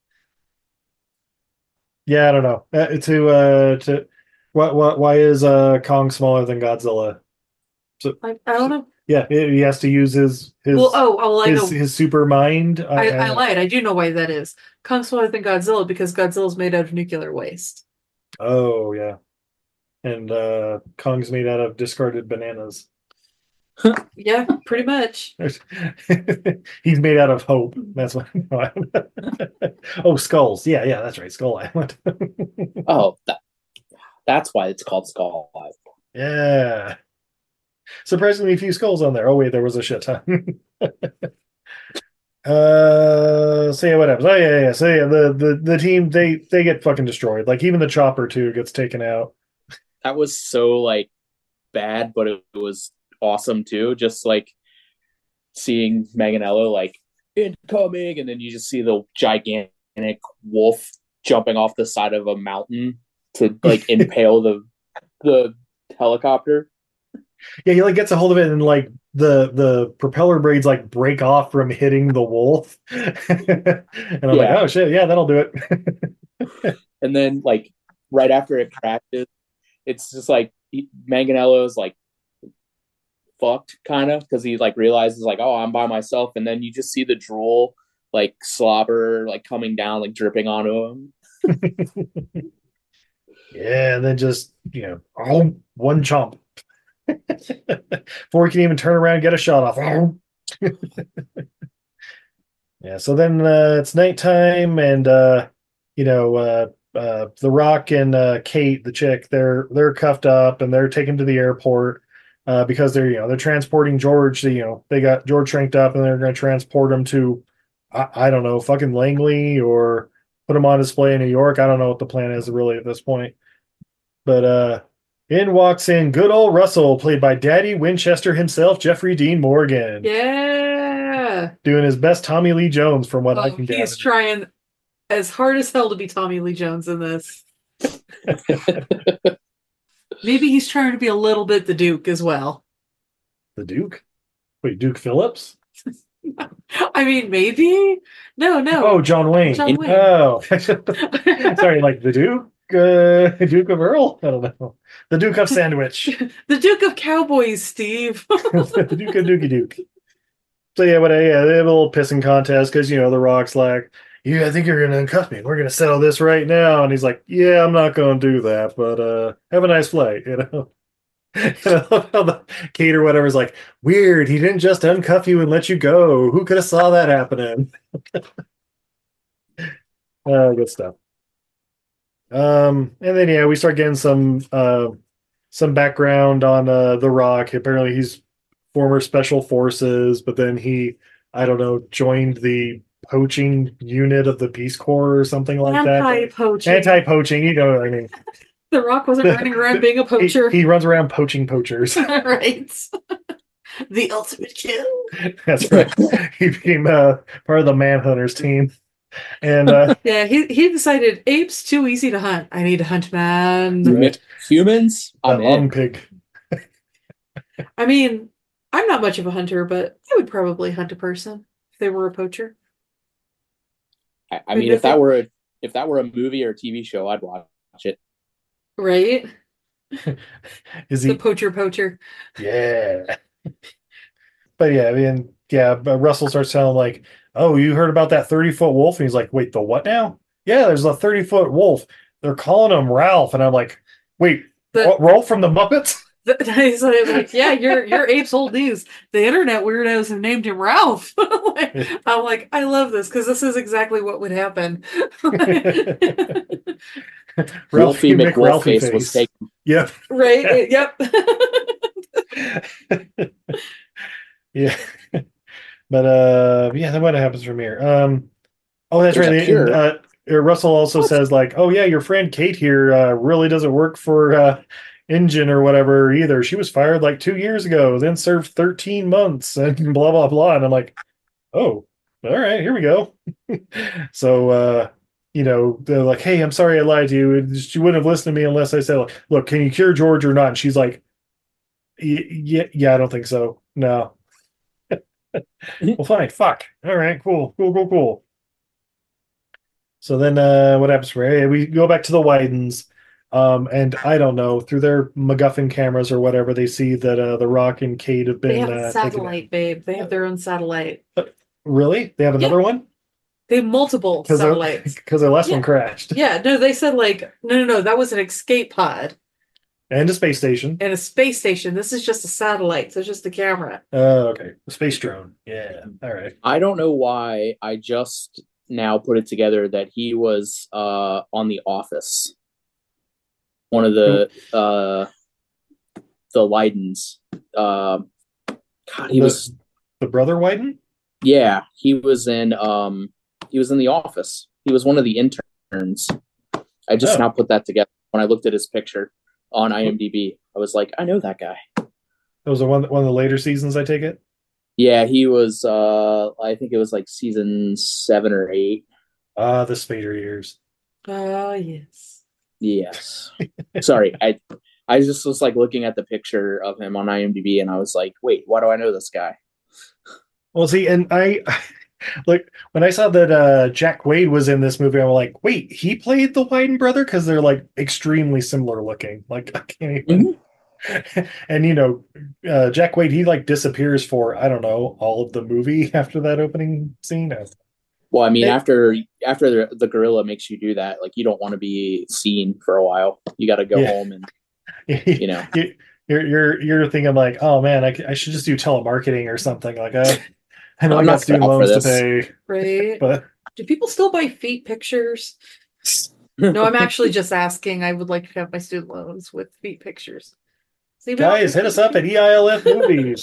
Yeah, I don't know. Why is Kong smaller than Godzilla? So I don't know. Yeah, he has to use his I know. his super mind. I lied. I do know why that is. Kong's smaller than Godzilla because Godzilla's made out of nuclear waste. Oh yeah. And Kong's made out of discarded bananas. Yeah, pretty much. He's made out of hope. That's what. Oh, skulls. Yeah, that's right. Skull Island. Oh, that's why it's called Skull Island. Yeah. Surprisingly few skulls on there. Oh wait, there was a shit ton. So yeah, what happens? Oh yeah. So yeah, the team they get fucking destroyed. Like even the chopper too gets taken out. That was so like bad, but it was awesome too. Just like seeing Manganiello like incoming, and then you just see the gigantic wolf jumping off the side of a mountain to like impale the helicopter. Yeah, he like gets a hold of it, and like the propeller blades like break off from hitting the wolf. And I'm like, oh shit, yeah, that'll do it. And then like right after it crashes, it's just like Manganiello's like fucked kind of because he like realizes like, oh, I'm by myself, and then you just see the drool like slobber like coming down like dripping onto him. Yeah, and then just one chomp before he can even turn around and get a shot off. Yeah, so then it's nighttime, and The Rock and Kate, the chick, they're cuffed up and they're taken to the airport because they're transporting George. They got George tranked up and they're going to transport him to I don't know, fucking Langley, or put him on display in New York. I don't know what the plan is really at this point. But in walks in good old Russell, played by Daddy Winchester himself, Jeffrey Dean Morgan. Yeah, doing his best Tommy Lee Jones from what I can gather. He's trying as hard as hell to be Tommy Lee Jones in this. Maybe he's trying to be a little bit the Duke as well. The Duke? Wait, Duke Phillips? I mean, maybe. No. Oh, John Wayne. John Wayne. Oh, sorry, like the Duke, Duke of Earl. I don't know. The Duke of Sandwich. The Duke of Cowboys, Steve. The Duke of Dookie Duke. So yeah, they have a little pissing contest because The Rock's like, "Yeah, I think you're gonna uncuff me. We're gonna settle this right now," and he's like, "Yeah, I'm not gonna do that, but have a nice flight," And I love how the Kate or whatever is like, "Weird, he didn't just uncuff you and let you go. Who could have saw that happening?" Good stuff. And then we start getting some background on The Rock. Apparently he's former special forces, but then he, I don't know, joined the poaching unit of the Peace Corps or something like that. Anti-poaching, you know what I mean. The Rock wasn't running around being a poacher. He runs around poaching poachers. Right. The ultimate kill. That's right. He became part of the Manhunters team. And yeah, he decided apes too easy to hunt. I need to hunt man. Right. Humans? That long pig. I mean, I'm not much of a hunter, but I would probably hunt a person if they were a poacher. I mean, if that were a movie or a TV show, I'd watch it. Right? Is he the poacher? Yeah. But yeah, I mean, but Russell starts telling like, "Oh, you heard about that 30-foot wolf?" And he's like, "Wait, the what now?" "Yeah, there's a 30-foot wolf. They're calling him Ralph." And I'm like, "Wait, Ralph from the Muppets?" He's like, "Yeah, you're Ape's old news. The internet weirdos have named him Ralph." I'm like, I love this because this is exactly what would happen. Ralphie McWolfface was taken. Yep. Right. Yep. Yeah. But then what happens from here? Oh, that's right. Russell also says like, "Oh yeah, your friend Kate here really doesn't work for Engine or whatever either. She was fired like 2 years ago, then served 13 months and blah blah blah." And I'm like, "Oh, all right, here we go." So they're like, "Hey, I'm sorry I lied to you. She wouldn't have listened to me unless I said, look, can you cure George or not?" And she's like, "Yeah, I don't think so. No." Well, fine. Fuck. All right. Cool. So then, what happens from here? We go back to the Widens, and I don't know, through their MacGuffin cameras or whatever, they see that The Rock and Kate have been. They have a satellite, babe. They have their own satellite. Really? They have another one? They have multiple satellites because their last one crashed. Yeah. No, they said like no. That was an escape pod. And a space station. And a space station. This is just a satellite, so it's just a camera. Okay. A space drone. Yeah. All right. I don't know why I just now put it together that he was on The Office. One of the Widens. God, he was the brother Wyden? Yeah, he was in The Office. He was one of the interns. I just now put that together when I looked at his picture on IMDb. I was like, I know that guy. That was one of the later seasons, I take it? Yeah, he was I think it was like season 7 or 8. The Spader years. Oh yes. Yes. Sorry, I just was like looking at the picture of him on IMDb and I was like, wait, why do I know this guy? Well, see, and I like when I saw that Jack Quaid was in this movie, I'm like, wait, he played the Wyden brother? Because they're like extremely similar looking. Like, I can't even. And Jack Quaid, he like disappears for I don't know all of the movie after that opening scene. Well, I mean, after the gorilla makes you do that, like you don't want to be seen for a while. You got to go home and You're thinking like, oh man, I should just do telemarketing or something. Like I know I got student loans to pay. Right. But do people still buy feet pictures? No, I'm actually just asking. I would like to have my student loans with feet pictures. Guys, hit us up at EILF Movies.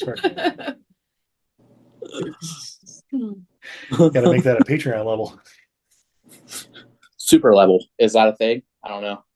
Got to make that a Patreon level. Super level. Is that a thing? I don't know.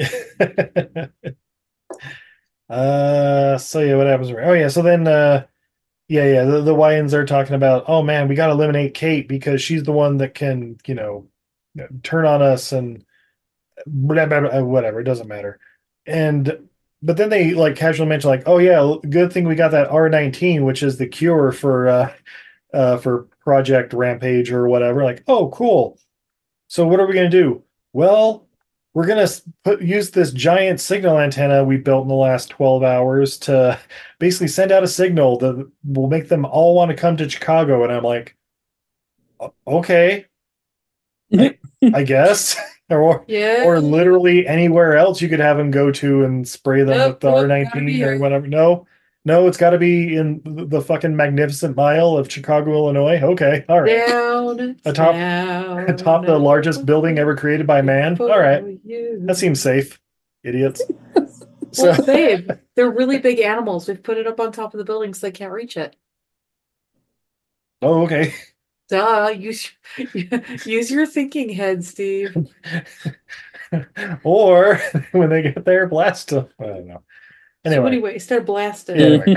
So yeah, what happens? Oh yeah, so then the Wyans are talking about, oh man, we got to eliminate Kate because she's the one that can, turn on us and blah, blah, blah, whatever. It doesn't matter. But then they like casually mention like, oh yeah, good thing we got that R19, which is the cure for for Project Rampage or whatever. Like, oh, cool. So what are we going to do? Well, we're going to use this giant signal antenna we built in the last 12 hours to basically send out a signal that will make them all want to come to Chicago. And I'm like, okay, I guess. or literally anywhere else you could have them go to and spray them with the R19 or whatever. No, it's got to be in the fucking magnificent mile of Chicago, Illinois. Okay, all right. Atop the largest building ever created by man. All right, that seems safe, idiots. Well, babe, they're really big animals. We've put it up on top of the building so they can't reach it. Oh, okay. Duh, use your thinking head, Steve. Or when they get there, blast them. I don't know. Anyway, start blasting. Anyway.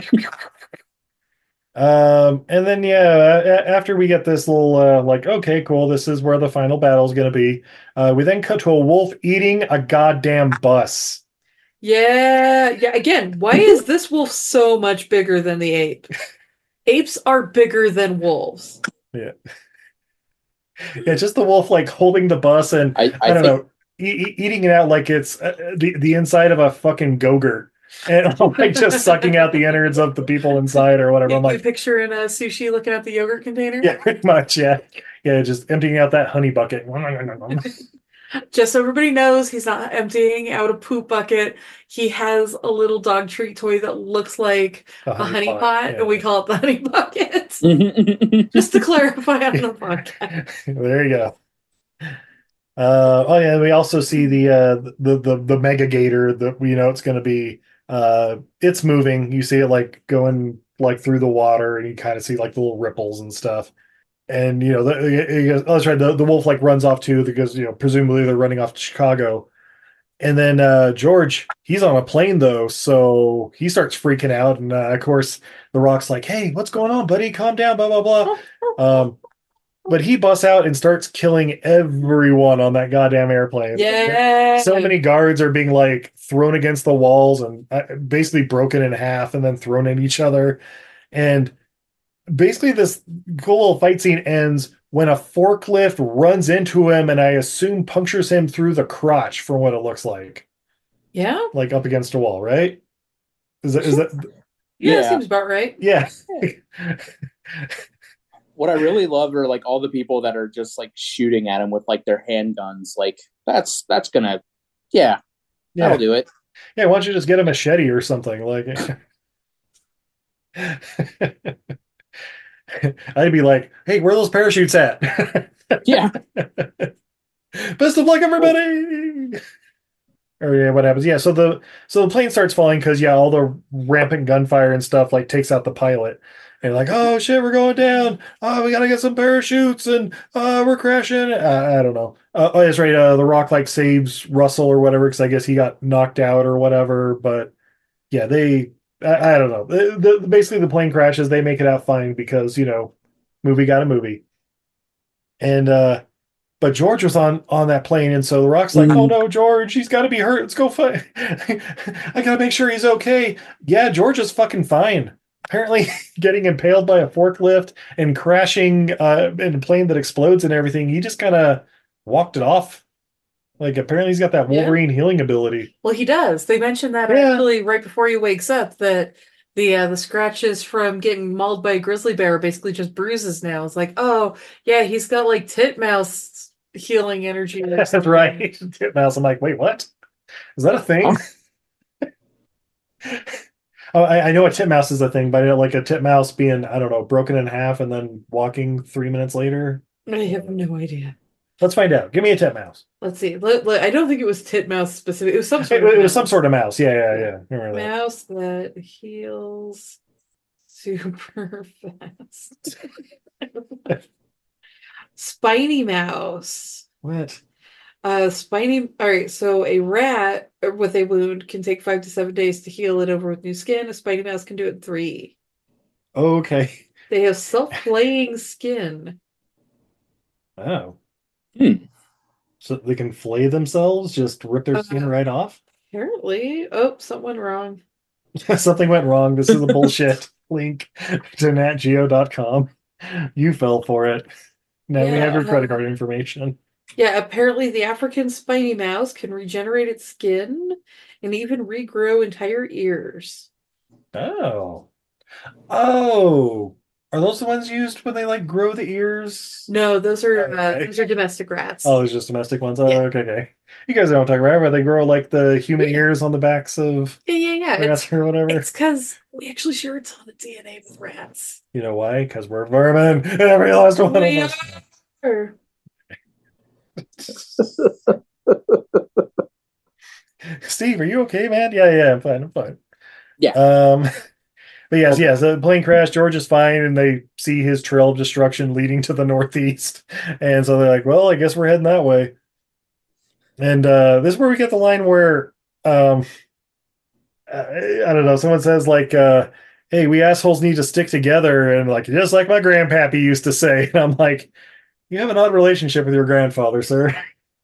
And then after we get this little like, okay, cool, this is where the final battle is going to be. We then cut to a wolf eating a goddamn bus. Yeah. Again, why is this wolf so much bigger than the ape? Apes are bigger than wolves. Yeah. Yeah, just the wolf like holding the bus and I don't know, eating it out like it's the inside of a fucking Go-Gurt. And like just sucking out the innards of the people inside or whatever. I'm like, picturing a sushi looking at the yogurt container. Yeah, pretty much. Yeah, just emptying out that honey bucket. Just so everybody knows, he's not emptying out a poop bucket. He has a little dog treat toy that looks like a honey pot, and we call it the honey bucket. Just to clarify on the podcast. There you go. We also see the mega gator that we know it's going to be. It's moving. You see it like going like through the water, and you kind of see like the little ripples and stuff. And that's right. The wolf like runs off too because presumably they're running off to Chicago. And then George, he's on a plane though, so he starts freaking out. And of course, the Rock's like, "Hey, what's going on, buddy? Calm down." Blah blah blah. But he busts out and starts killing everyone on that goddamn airplane. Yeah. So many guards are being like thrown against the walls and basically broken in half and then thrown at each other. And basically this cool little fight scene ends when a forklift runs into him and I assume punctures him through the crotch from what it looks like. Yeah. Like up against a wall, right? Is that Yeah, that seems about right. Yeah. What I really love are like all the people that are just like shooting at him with like their handguns. Like that's gonna, that'll do it. Yeah, why don't you just get a machete or something? Like, I'd be like, "Hey, where are those parachutes at?" Yeah. Best of luck, everybody. Or what happens? Yeah, so the plane starts falling because all the rampant gunfire and stuff like takes out the pilot. And like, oh shit, we're going down. Oh, we gotta get some parachutes, and we're crashing. I don't know. That's right. The Rock like saves Russell or whatever because I guess he got knocked out or whatever. But yeah, I don't know. Basically, the plane crashes. They make it out fine because movie got a movie. And but George was on that plane, and so the Rock's like, "Oh no, George, he's got to be hurt. Let's go fight. I gotta make sure he's okay." Yeah, George is fucking fine. Apparently getting impaled by a forklift and crashing in a plane that explodes and everything, he just kind of walked it off. Like, apparently he's got that Wolverine healing ability. Well, he does. They mentioned that actually right before he wakes up, that the scratches from getting mauled by a grizzly bear are basically just bruises now. It's like, oh, yeah, he's got like titmouse healing energy. That's right. Titmouse. I'm like, wait, what? Is that a thing? Oh, I know a titmouse is a thing, but like a titmouse being, I don't know, broken in half and then walking 3 minutes later. I have no idea. Let's find out. Give me a titmouse. Let's see. I don't think it was titmouse specific. It was some sort of some sort of mouse. Yeah. Mouse that heals super fast. Spiny mouse. What? All right, so a rat with a wound can take 5 to 7 days to heal it over with new skin. A spiny mouse can do it in 3. Okay. They have self-flaying skin. Oh. So they can flay themselves, just rip their skin right off? Apparently. Oh, something went wrong. Something went wrong. This is a bullshit link to natgeo.com. You fell for it. Now we have your Yeah. credit card information. Yeah, apparently the African spiny mouse can regenerate its skin and even regrow entire ears. Oh. Oh. Are those the ones used when they like grow the ears? No, those are Okay. domestic rats. Oh, it's just domestic ones. Oh, Yeah. okay. You guys know what I'm talking about, where they grow like the human ears on the backs of Yeah. rats or whatever. It's because we actually share a ton of DNA with rats. You know why? Because we're vermin. Every last one We of us. are. Steve, are you okay, man? Yeah, I'm fine. Yeah. But yes, the plane crash. George is fine, and they see his trail of destruction leading to the northeast, and so they're like, "Well, I guess we're heading that way." And this is where we get the line where, I don't know, someone says like, "Hey, we assholes need to stick together," and like, just like my grandpappy used to say. And I'm like, "You have an odd relationship with your grandfather, sir."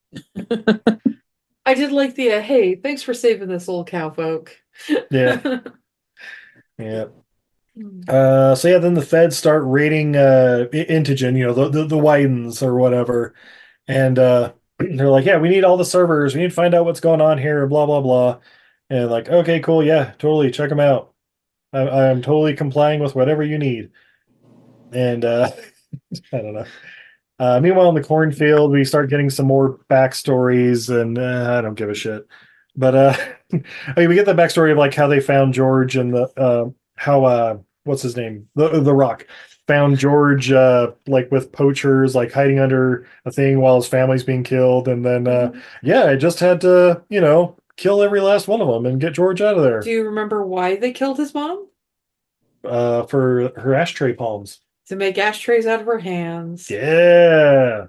I did like the hey, thanks for saving this old cowpoke. Yeah. Yeah. So yeah, then the feds start raiding Intigen, the Widens or whatever, and they're like, yeah, we need all the servers, we need to find out what's going on here, blah blah blah, and like, okay, cool, yeah, totally, check them out. I'm totally complying with whatever you need, and I don't know. Meanwhile, in the cornfield, we start getting some more backstories, and I don't give a shit. But I mean, we get the backstory of like how they found George and the how what's his name, the Rock found George like with poachers, like hiding under a thing while his family's being killed, and then yeah, I just had to kill every last one of them and get George out of there. Do you remember why they killed his mom? For her ashtray palms. To make ashtrays out of her hands. Yeah.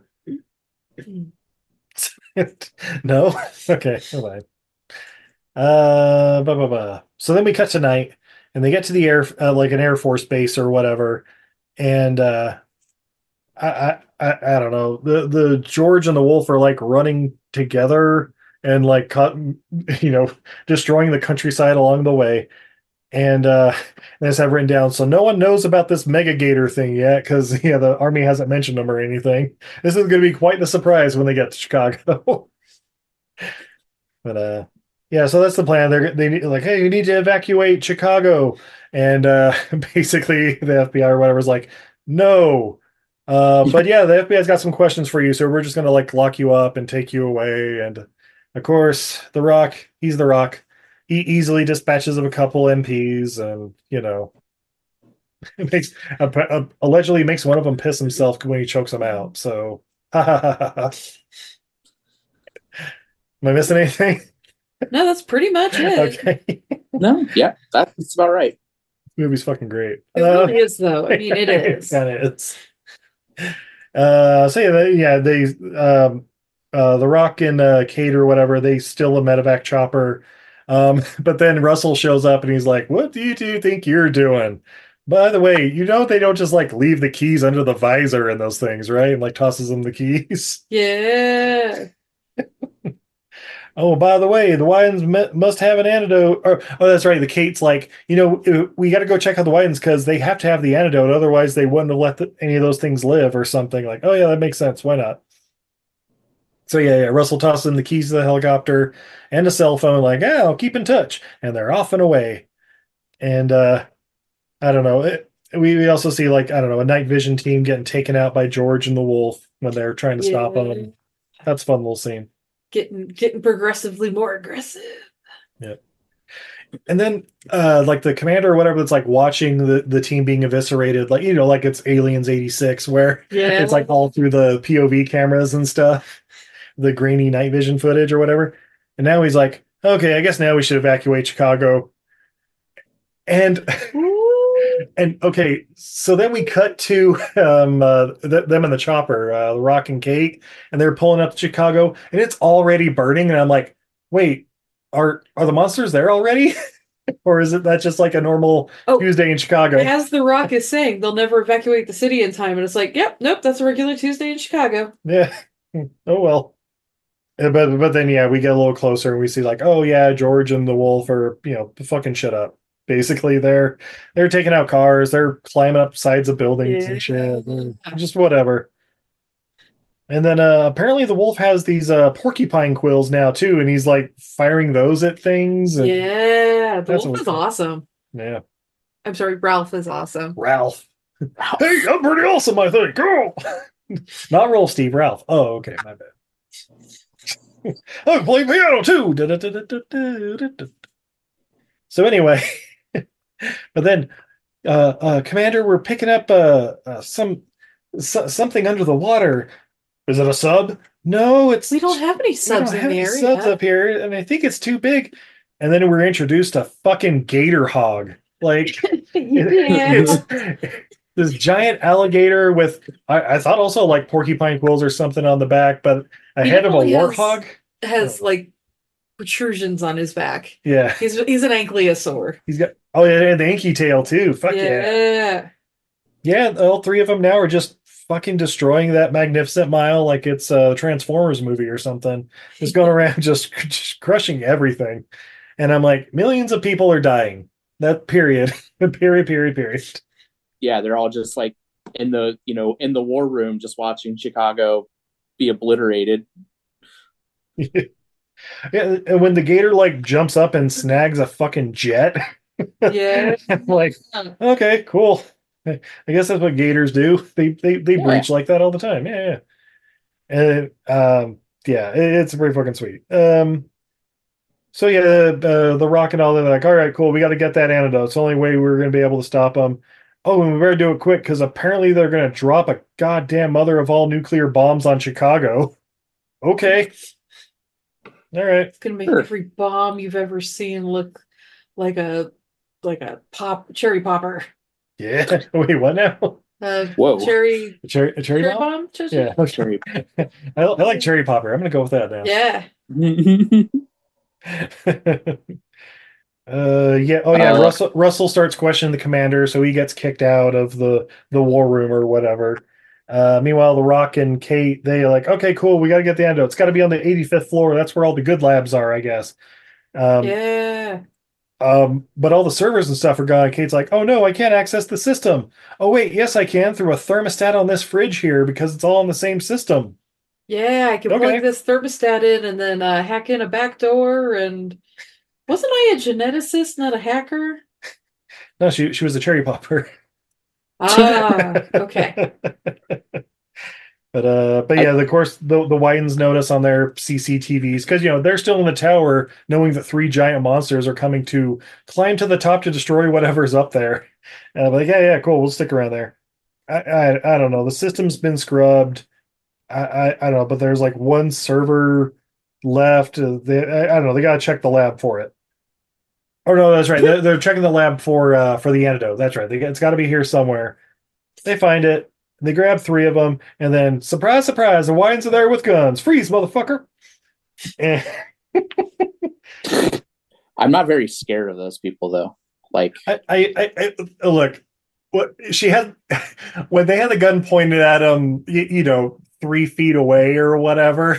No? Okay, bye. So then we cut to night, and they get to the air, like an Air Force base or whatever, and I don't know. The George and the Wolf are like running together and like destroying the countryside along the way. And I just have written down, so no one knows about this Mega Gator thing yet, because the army hasn't mentioned them or anything. This is going to be quite the surprise when they get to Chicago. But yeah, so that's the plan. They need, like, hey, you need to evacuate Chicago, and basically the FBI or whatever is like, no. But yeah, the FBI's got some questions for you, so we're just going to like lock you up and take you away. And of course, the Rock, he's the Rock. He easily dispatches of a couple MPs, and it makes allegedly makes one of them piss himself when he chokes him out. So, am I missing anything? No, that's pretty much it. Okay. No, yeah, that's about right. This movie's fucking great. It really is, though. I mean, it is. It kind of is. So yeah, they the Rock and Kate or whatever, they steal a medevac chopper. But then Russell shows up and he's like, what do you two think you're doing? By the way, they don't just like leave the keys under the visor and those things, right? And like tosses them the keys. Yeah. Oh, by the way, the Wyans must have an antidote. Oh, that's right. The Kate's like, we got to go check out the Wyans because they have to have the antidote. Otherwise, they wouldn't have let any of those things live or something. Like, oh, yeah, that makes sense. Why not? So, yeah, Russell tosses them the keys to the helicopter and a cell phone, like, yeah, I'll keep in touch. And they're off and away. And I don't know. We also see, like, I don't know, a night vision team getting taken out by George and the Wolf when they're trying to stop them. That's a fun little scene. Getting progressively more aggressive. Yeah. And then like the commander or whatever that's like watching the team being eviscerated, like like it's Aliens 86 where it's like all through the POV cameras and stuff, the grainy night vision footage or whatever. And now he's like, okay, I guess now we should evacuate Chicago. And okay, so then we cut to them in the chopper, the Rock and Kate, and they're pulling up to Chicago, and it's already burning. And I'm like, wait, are the monsters there already? Or is that just like a normal Tuesday in Chicago? As the Rock is saying, they'll never evacuate the city in time, and it's like, yep, nope, that's a regular Tuesday in Chicago. Yeah. Oh well. But then we get a little closer and we see like, oh yeah, George and the Wolf are fucking shit up basically. They're taking out cars, they're climbing up sides of buildings and shit. Just whatever. And then apparently the wolf has these porcupine quills now too, and he's like firing those at things. And Yeah, the wolf is awesome. Yeah. I'm sorry, Ralph is awesome. Ralph. Hey, I'm pretty awesome, I think. Go. Not Rolf, Steve, Ralph. Oh, okay, my bad. I can play piano too. So anyway, but then Commander, we're picking up something under the water. Is it a sub? No, we don't have any subs in the area. Subs up here, and I think it's too big. And then we're introduced to fucking gator hog. Like it's this giant alligator with I thought also like porcupine quills or something on the back, but a head of a warthog has like protrusions on his back. Yeah, he's an ankylosaur. He's got and the inky tail too. Fuck yeah. All three of them now are just fucking destroying that Magnificent Mile like it's a Transformers movie or something. Just going around just crushing everything. And I'm like, millions of people are dying. That period. period. Yeah, they're all just like in the war room just watching Chicago be obliterated. Yeah, and when the gator like jumps up and snags a fucking jet. Yeah. I'm like, okay, cool. I guess that's what gators do. They breach like that all the time. Yeah. And it's pretty fucking sweet. So yeah, the Rock and all they're like, all right, cool. We got to get that antidote. It's the only way we're going to be able to stop them. Oh, and we better do it quick because apparently they're going to drop a goddamn mother of all nuclear bombs on Chicago. Okay. All right. It's going to make every bomb you've ever seen look like a cherry popper. Yeah. Wait, what now? Whoa. Cherry bomb? Yeah. Cherry. I like cherry popper. I'm going to go with that now. Yeah. Russell starts questioning the commander, so he gets kicked out of the war room or whatever. Meanwhile, the Rock and Kate, they are like, okay, cool, we got to get the antidote. It's got to be on the 85th floor. That's where all the good labs are, I guess. But all the servers and stuff are gone. Kate's like, oh no, I can't access the system. Oh wait, yes I can through a thermostat on this fridge here because it's all on the same system. Yeah, I can plug this thermostat in and then hack in a back door. And wasn't I a geneticist, not a hacker? No, she was a cherry popper. Okay. But yeah, of course, the Widens notice on their CCTVs because they're still in the tower, knowing that 3 giant monsters are coming to climb to the top to destroy whatever's up there. And I'm like, yeah, cool, we'll stick around there. I don't know. The system's been scrubbed. I don't know, but there's like one server left. I don't know. They got to check the lab for it. Oh no, that's right. They're checking the lab for the antidote. That's right. It's got to be here somewhere. They find it. They grab 3 of them, and then surprise, surprise, the Widens are there with guns. Freeze, motherfucker! I'm not very scared of those people, though. Like, I look. What she had when they had the gun pointed at them, 3 feet away or whatever.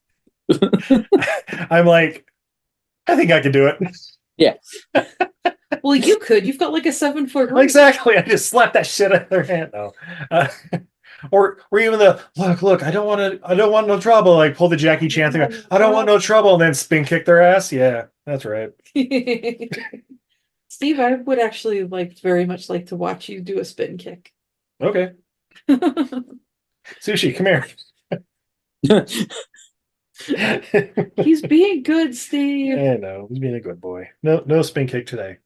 I'm like, I think I could do it. Yeah. Well, you could. You've got like a 7-foot reach. Exactly. I just slapped that shit out of their hand. No. Or even the look. I don't want no trouble. Like pull the Jackie Chan thing. I don't want no trouble, and then spin kick their ass. Yeah, that's right. Steve, I would actually very much like to watch you do a spin kick. Okay. Sushi, come here. He's being good, Steve. I know. He's being a good boy. No spin kick today.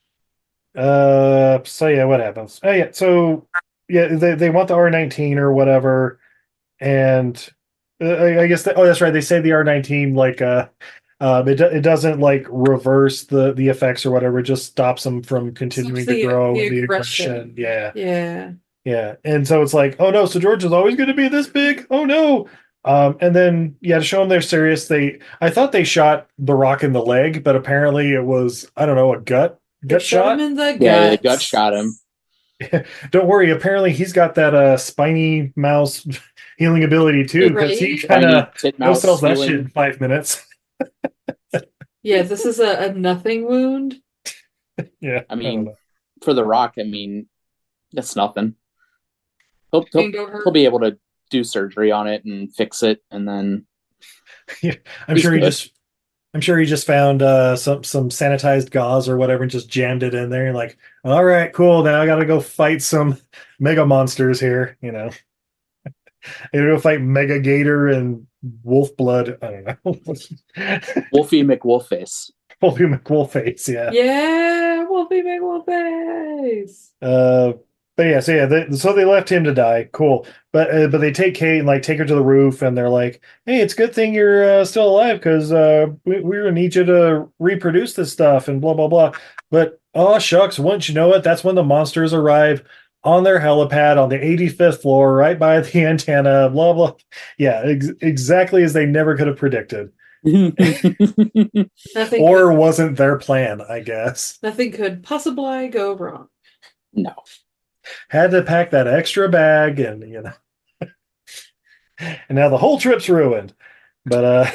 So yeah, what happens? Oh yeah, so yeah, they want the R19 or whatever, and I guess that's right. They say the R19 it doesn't reverse the effects or whatever. It just stops them from continuing to grow the aggression. Yeah. And so it's like, oh no, so George is always going to be this big. Oh no. And then to show them they're serious, I thought they shot the Rock in the leg, but apparently it was, I don't know, a gut shot. Him in the gut. Yeah, the gut shot him. Don't worry. Apparently he's got that spiny mouse healing ability too, because he kind of no-sells that shit in 5 minutes. Yeah, this is a nothing wound. Yeah. I mean, for The Rock, I mean, that's nothing. He'll be able to do surgery on it and fix it, and then yeah, I'm sure he just found some sanitized gauze or whatever and just jammed it in there and like, all right, cool. Now I got to go fight some mega monsters here. I gotta go fight Mega Gator and Wolf Blood. I don't know. Wolfie McWolfface. Wolfie McWolfface. Yeah. Yeah, Wolfie McWolfface. But yeah, so they left him to die. Cool. But they take Kate and like take her to the roof, and they're like, "Hey, it's a good thing you're still alive because we're gonna need you to reproduce this stuff and blah blah blah." But oh shucks, once you know it, that's when the monsters arrive on their helipad on the 85th floor, right by the antenna. Blah blah. Yeah, exactly as they never could have predicted. Or wasn't their plan, I guess. Nothing could possibly go wrong. No. Had to pack that extra bag, and and now the whole trip's ruined. But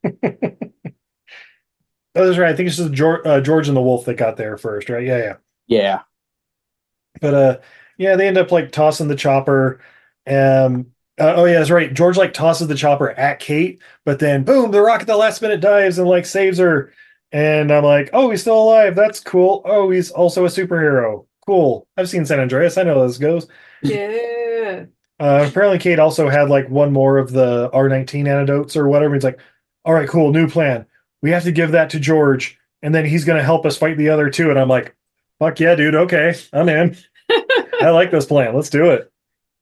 that's right. I think it's just George and the Wolf that got there first, right? Yeah. But yeah, they end up like tossing the chopper. Oh yeah, that's right. George like tosses the chopper at Kate, but then boom, the Rock at the last minute dives and like saves her. And I'm like, oh, he's still alive. That's cool. Oh, he's also a superhero. Cool. I've seen San Andreas. I know how this goes. Yeah. Apparently, Kate also had like one more of the R19 antidotes or whatever. He's like, all right, cool, new plan. We have to give that to George, and then he's going to help us fight the other two. And I'm like, fuck yeah, dude. Okay, I'm in. I like this plan. Let's do it.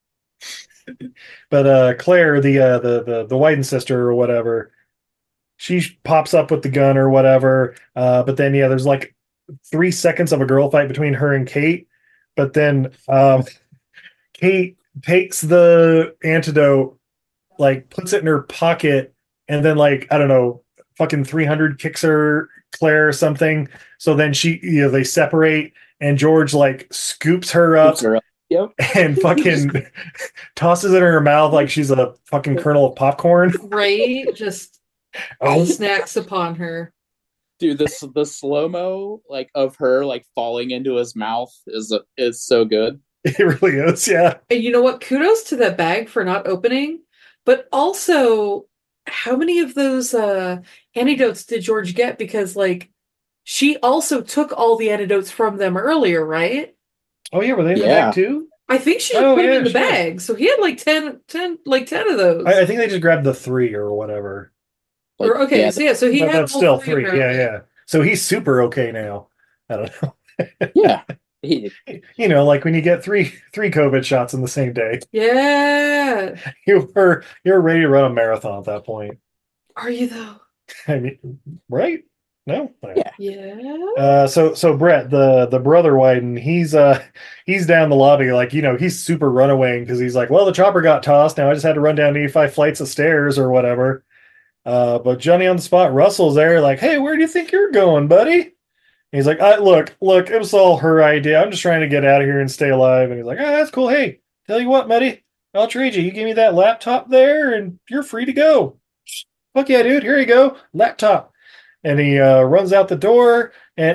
But Claire, the Wyden sister or whatever, she pops up with the gun or whatever. But then yeah, there's like 3 seconds of a girl fight between her and Kate. But then Kate takes the antidote, like puts it in her pocket, and then like I don't know, fucking 300 kicks her Claire or something. So then they separate, and George like scoops her up. Yep. And fucking tosses it in her mouth like she's a fucking kernel of popcorn. Right? Just snacks upon her. Dude, the slow-mo like of her like falling into his mouth is so good. It really is, yeah. And you know what? Kudos to that bag for not opening, but also how many of those antidotes did George get? Because like she also took all the antidotes from them earlier, right? Oh yeah, were they in the bag too? I think she put them in the bag, so he had like 10 of those. I think they just grabbed the 3 or whatever. So he had that's still 3. Yeah. So he's super okay now. I don't know. Yeah. Like when you get three COVID shots in the same day. Yeah. You're ready to run a marathon at that point. Are you though? I mean, right? No? Yeah. So Brett, the brother Wyden, he's down the lobby, like, he's super runaway because he's like, well, the chopper got tossed. Now I just had to run down 85 flights of stairs or whatever. But Johnny on the spot, Russell's there, like, hey, where do you think you're going, buddy? And he's like, look, it was all her idea. I'm just trying to get out of here and stay alive. And he's like, that's cool. Hey, tell you what, buddy, I'll trade you. You give me that laptop there, and you're free to go. Fuck yeah, dude. Here you go, laptop. And he runs out the door, and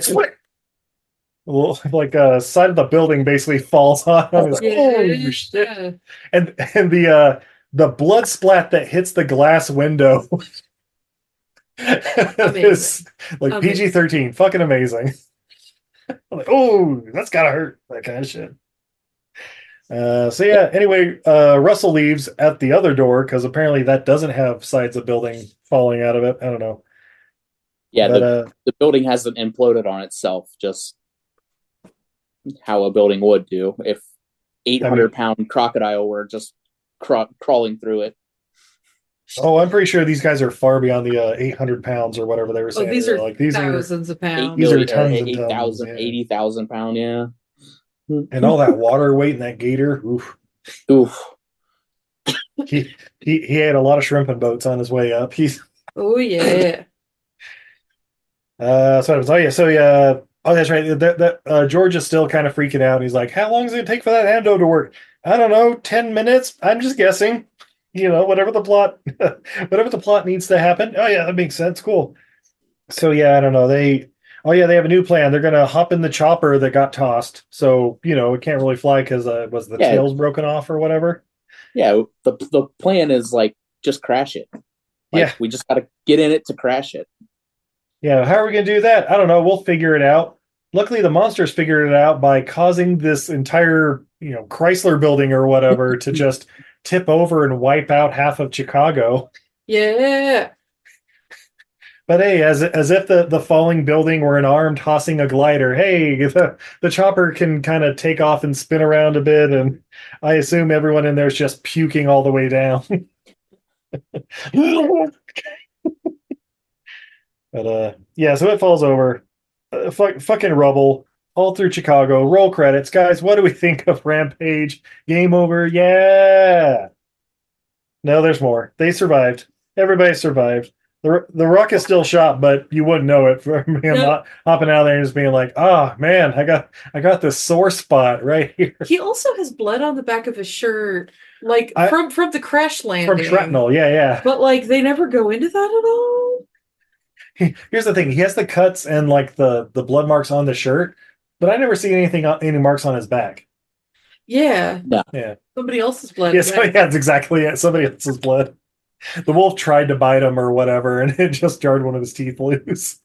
like side of the building basically falls on him. Like, oh shit! And the blood splat that hits the glass window is like PG-13, fucking amazing. Like, oh, that's gotta hurt, that kind of shit. So yeah. Anyway, Russell leaves at the other door because apparently that doesn't have sides of building falling out of it. I don't know. Yeah, but, the building hasn't imploded on itself, just how a building would do if 800-pound crocodile were just crawling through it. Oh, I'm pretty sure these guys are far beyond the 800 pounds or whatever they were saying. These are thousands of pounds. These are tons of 8,000, 80,000 pound, yeah. And all that water weight in that gator. Oof. He had a lot of shrimping boats on his way up. Oh yeah. That's right. That George is still kind of freaking out. He's like, how long is it take for that antidote to work? I don't know, 10 minutes. I'm just guessing. Whatever the plot needs to happen. Oh yeah, that makes sense. Cool. So yeah, I don't know. Oh yeah, they have a new plan. They're gonna hop in the chopper that got tossed. So it can't really fly because was the tail's broken off or whatever. Yeah, the plan is like just crash it. We just got to get in it to crash it. Yeah, how are we gonna do that? I don't know. We'll figure it out. Luckily, the monsters figured it out by causing this entire Chrysler building or whatever to just tip over and wipe out half of Chicago. Yeah. But hey, as if the falling building were an arm tossing a glider. Hey, the chopper can kind of take off and spin around a bit, and I assume everyone in there is just puking all the way down. But so it falls over. Fucking rubble all through Chicago. Roll credits, guys. What do we think of Rampage? Game over. Yeah. No, there's more. They survived. Everybody survived. The Rock is still shot, but you wouldn't know it from him hopping out there and just being like, "Oh man, I got this sore spot right here." He also has blood on the back of his shirt, from the crash landing. From shrapnel, yeah. But they never go into that at all. Here's the thing: he has the cuts and the blood marks on the shirt, but I never see any marks on his back. Yeah. No. Yeah. Somebody else's blood. Yeah, that's exactly it. Somebody else's blood. The wolf tried to bite him or whatever, and it just jarred one of his teeth loose.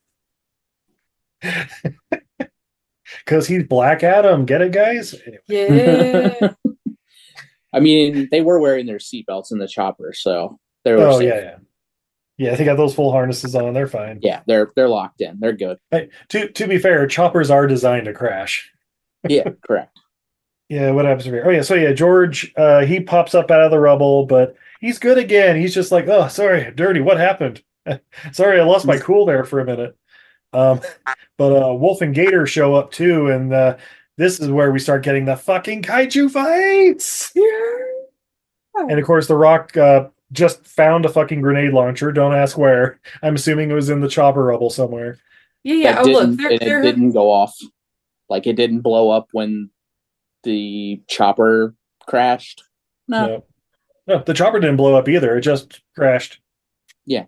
Because he's Black Adam. Get it, guys? Anyway. Yeah. I mean, they were wearing their seatbelts in the chopper, so they were safe. Yeah. Yeah, they got those full harnesses on. They're fine. Yeah, they're locked in. They're good. Hey, to be fair, choppers are designed to crash. Yeah, correct. Yeah, what happens here? Oh, yeah, so George, he pops up out of the rubble, but he's good again. He's just like, oh, sorry, Dirty, what happened? Sorry, I lost my cool there for a minute. But Wolf and Gator show up too, and this is where we start getting the fucking kaiju fights. Yeah. And of course, The Rock just found a fucking grenade launcher. Don't ask where. I'm assuming it was in the chopper rubble somewhere. Yeah. It didn't go off. It didn't blow up when the chopper crashed. No, the chopper didn't blow up either. It just crashed. Yeah.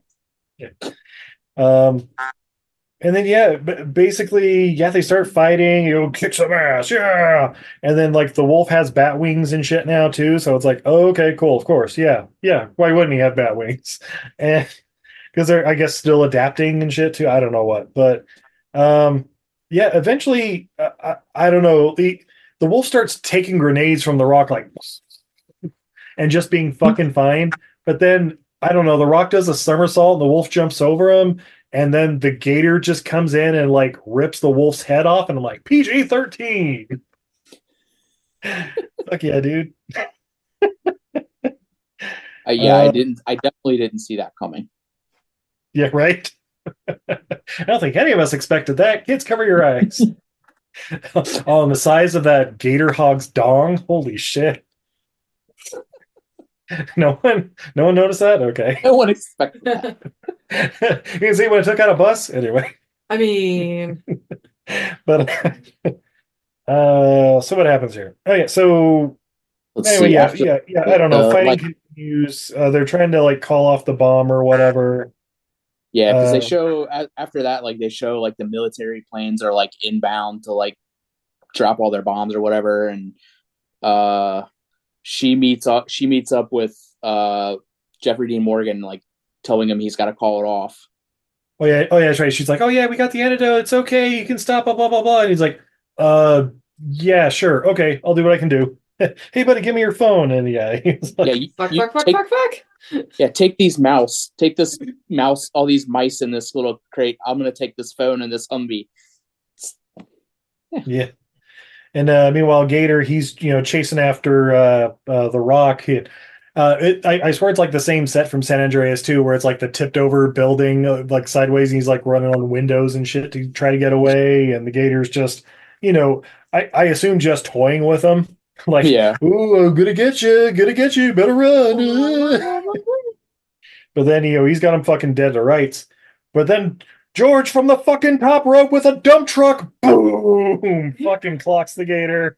And then basically they start fighting. Kick some ass, yeah. And then the wolf has bat wings and shit now too. So it's oh, okay, cool, of course, yeah. Why wouldn't he have bat wings? And because they're, I guess, still adapting and shit too. I don't know what, but eventually, I don't know. The wolf starts taking grenades from The Rock, and just being fucking fine. But then, I don't know, The Rock does a somersault and the wolf jumps over him. And then the gator just comes in and rips the wolf's head off. And I'm like, PG-13. Fuck yeah, dude. I definitely didn't see that coming. Yeah, right? I don't think any of us expected that. Kids, cover your eyes. On the size of that gator hog's dong. Holy shit. No one noticed that? Okay. No one expected that. You can see when it took out a bus? Anyway. I mean. But, so what happens here? Oh, yeah, so... Anyway, I don't know. Fighting continues. They're trying to, call off the bomb or whatever. Yeah, because they show, after that, they show, the military planes are, inbound to, drop all their bombs or whatever, and, she meets up with Jeffrey Dean Morgan, telling him he's got to call it off. Oh yeah, that's right. She's like, "Oh yeah, we got the antidote. It's okay. You can stop. Blah blah blah blah." And he's like, yeah, sure, okay, I'll do what I can do." Hey, buddy, give me your phone. And he's like, fuck. Yeah, take this mouse, all these mice in this little crate. I'm gonna take this phone and this Humvee. Yeah. And meanwhile, Gator, he's chasing after the Rock. I swear it's the same set from San Andreas too, where it's the tipped over building sideways, and he's running on windows and shit to try to get away. And the Gator's just, I assume just toying with him, "Ooh, I'm gonna get you, better run." But then he's got him fucking dead to rights. But then George from the fucking top rope with a dump truck, boom, fucking clocks the Gator.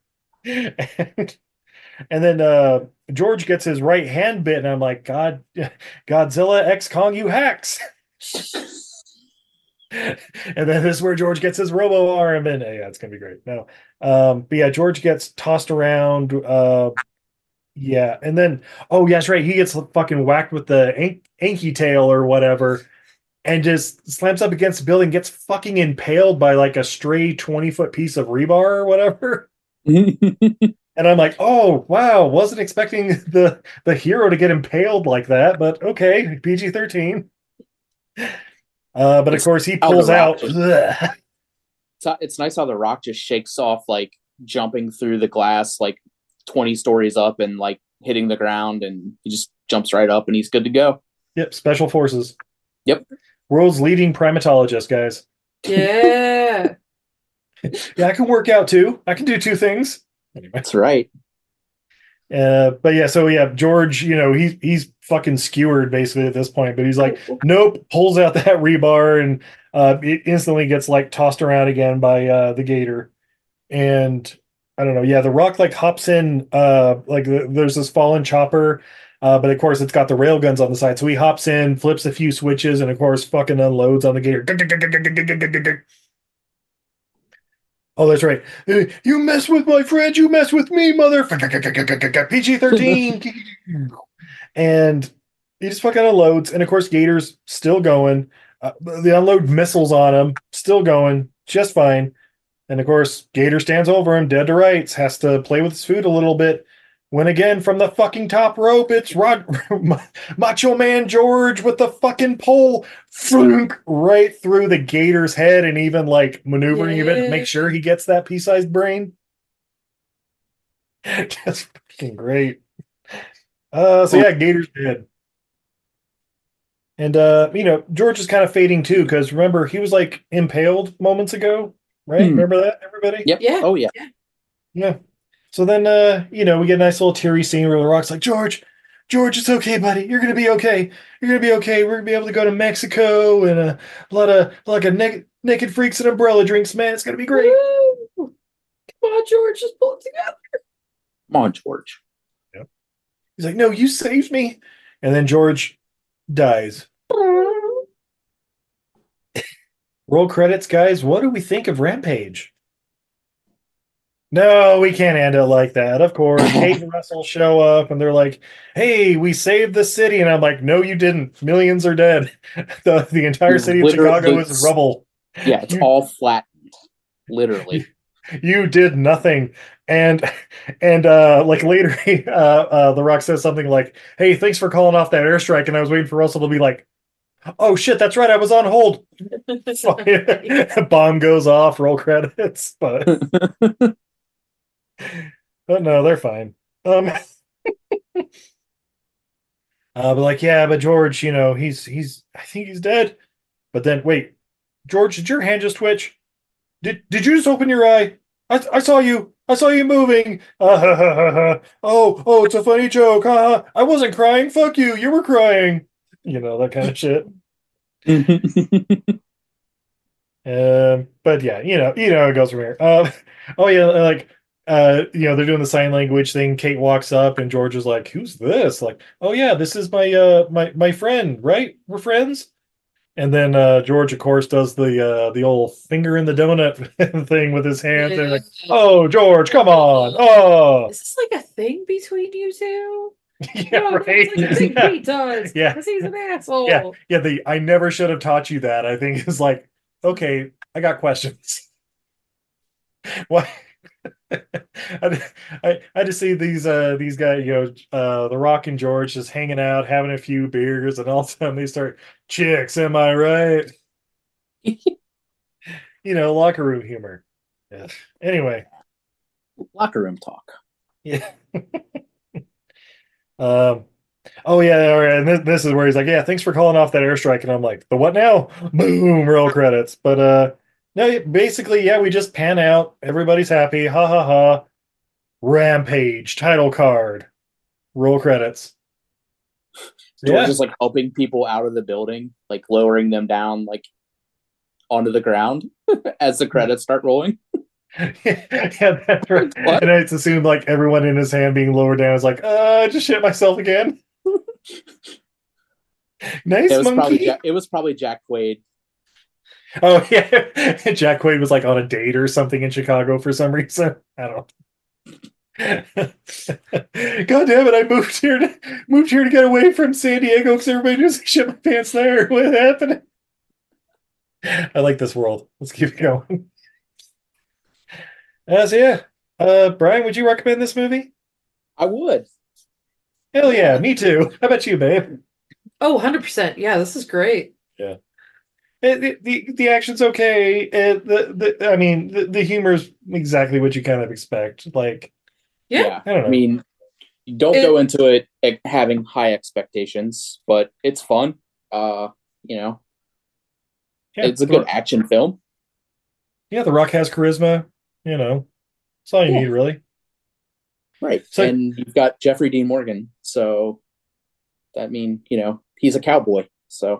And then George gets his right hand bit, and I'm like, God, Godzilla X Kong, you hacks. And then this is where George gets his robo arm, and yeah, it's gonna be great. No, but yeah, George gets tossed around. Yeah, and then oh yeah, that's right. He gets fucking whacked with the Anky tail or whatever, and just slams up against the building, gets fucking impaled by like a stray 20-foot piece of rebar or whatever. And I'm like, oh wow, wasn't expecting the hero to get impaled like that, but okay, PG-13. But of course he pulls out. It's nice how The Rock just shakes off like jumping through the glass like 20 stories up and like hitting the ground, and he just jumps right up and he's good to go. Yep, special forces. Yep. World's leading primatologist, guys. Yeah. Yeah, I can work out too. I can do two things. Anyway. That's right. But yeah, so yeah, George, he's fucking skewered basically at this point, but he's like, nope, pulls out that rebar and it instantly gets like tossed around again by the gator. And I don't know, yeah, the Rock like hops in, there's this fallen chopper, but of course it's got the rail guns on the side, so he hops in, flips a few switches, and of course fucking unloads on the gator. Oh, that's right. You mess with my friend, you mess with me, motherfucker. PG-13. And he just fucking unloads. And of course, Gator's still going. They unload missiles on him, still going, just fine. And of course, Gator stands over him, dead to rights, has to play with his food a little bit. When again, from the fucking top rope, it's Macho Man George with the fucking pole right through the Gator's head, and even like maneuvering even to make sure he gets that pea-sized brain. Just fucking great. So yeah, Gator's dead. And George is kind of fading too, because remember, he was like impaled moments ago, right? Remember that, everybody? Yep. Yeah. Oh yeah. Yeah. So then, we get a nice little teary scene where The Rock's like, George, it's okay, buddy. You're going to be okay. You're going to be okay. We're going to be able to go to Mexico and a lot of naked freaks and umbrella drinks, man. It's going to be great. Woo! Come on, George. Just pull it together. Come on, George. Yep. He's like, no, you saved me. And then George dies. Roll credits, guys. What do we think of Rampage? No, we can't end it like that. Of course, Kate and Russell show up and they're like, hey, we saved the city. And I'm like, no, you didn't. Millions are dead. The entire city of Chicago is rubble. Yeah, it's all flattened. Literally. You did nothing. And like later, The Rock says something like, hey, thanks for calling off that airstrike. And I was waiting for Russell to be like, oh shit, that's right, I was on hold. Bomb goes off, roll credits, but no, they're fine. But like, yeah, but George, he's I think he's dead. But then wait, George, did your hand just twitch? Did you just open your eye? I saw you. I saw you moving. Oh, it's a funny joke. I wasn't crying. Fuck you. You were crying. That kind of shit. But yeah, how it goes from here. Oh yeah, like they're doing the sign language thing. Kate walks up and George is like, "Who's this?" Like, "Oh yeah, this is my friend, right? We're friends." And then George, of course, does the old finger in the donut thing with his hand. Yeah. And like, "Oh, George, come on! Oh, is this like a thing between you two?" Yeah, no, right. Like I think he does. Yeah, because he's an asshole. Yeah. I never should have taught you that. I think is like, okay, I got questions. Why? I just see these guys, The Rock and George just hanging out, having a few beers, and all of a sudden they start, chicks, am I right? Locker room humor. Yeah. Anyway, locker room talk. Yeah. Oh yeah, all right. And this is where he's like, yeah, thanks for calling off that airstrike. And I'm like, the what now? Boom, roll credits. But no, basically, yeah, we just pan out. Everybody's happy. Ha ha ha. Rampage title card. Roll credits. George is like helping people out of the building, like lowering them down like onto the ground as the credits start rolling. Yeah, that's right. What? And it's assumed like everyone in his hand being lowered down is like, I just shit myself again. Nice, it was monkey. It was probably Jack Quaid. Oh yeah, Jack Quaid was like on a date or something in Chicago for some reason. I don't. God damn it! I moved here to get away from San Diego because everybody just shit my pants there. What happened? I like this world. Let's keep it going. So yeah, Brian, would you recommend this movie? I would. Hell yeah, me too. How about you, babe? Oh, 100%. Yeah, this is great. Yeah. The action's okay. I mean, the humor's exactly what you kind of expect. Like, yeah. I don't know. I mean, you don't go into it having high expectations, but it's fun. Yeah, it's a good action film. Yeah, The Rock has charisma. That's all you need, really. Right. So, and you've got Jeffrey Dean Morgan. So, that means, he's a cowboy. So.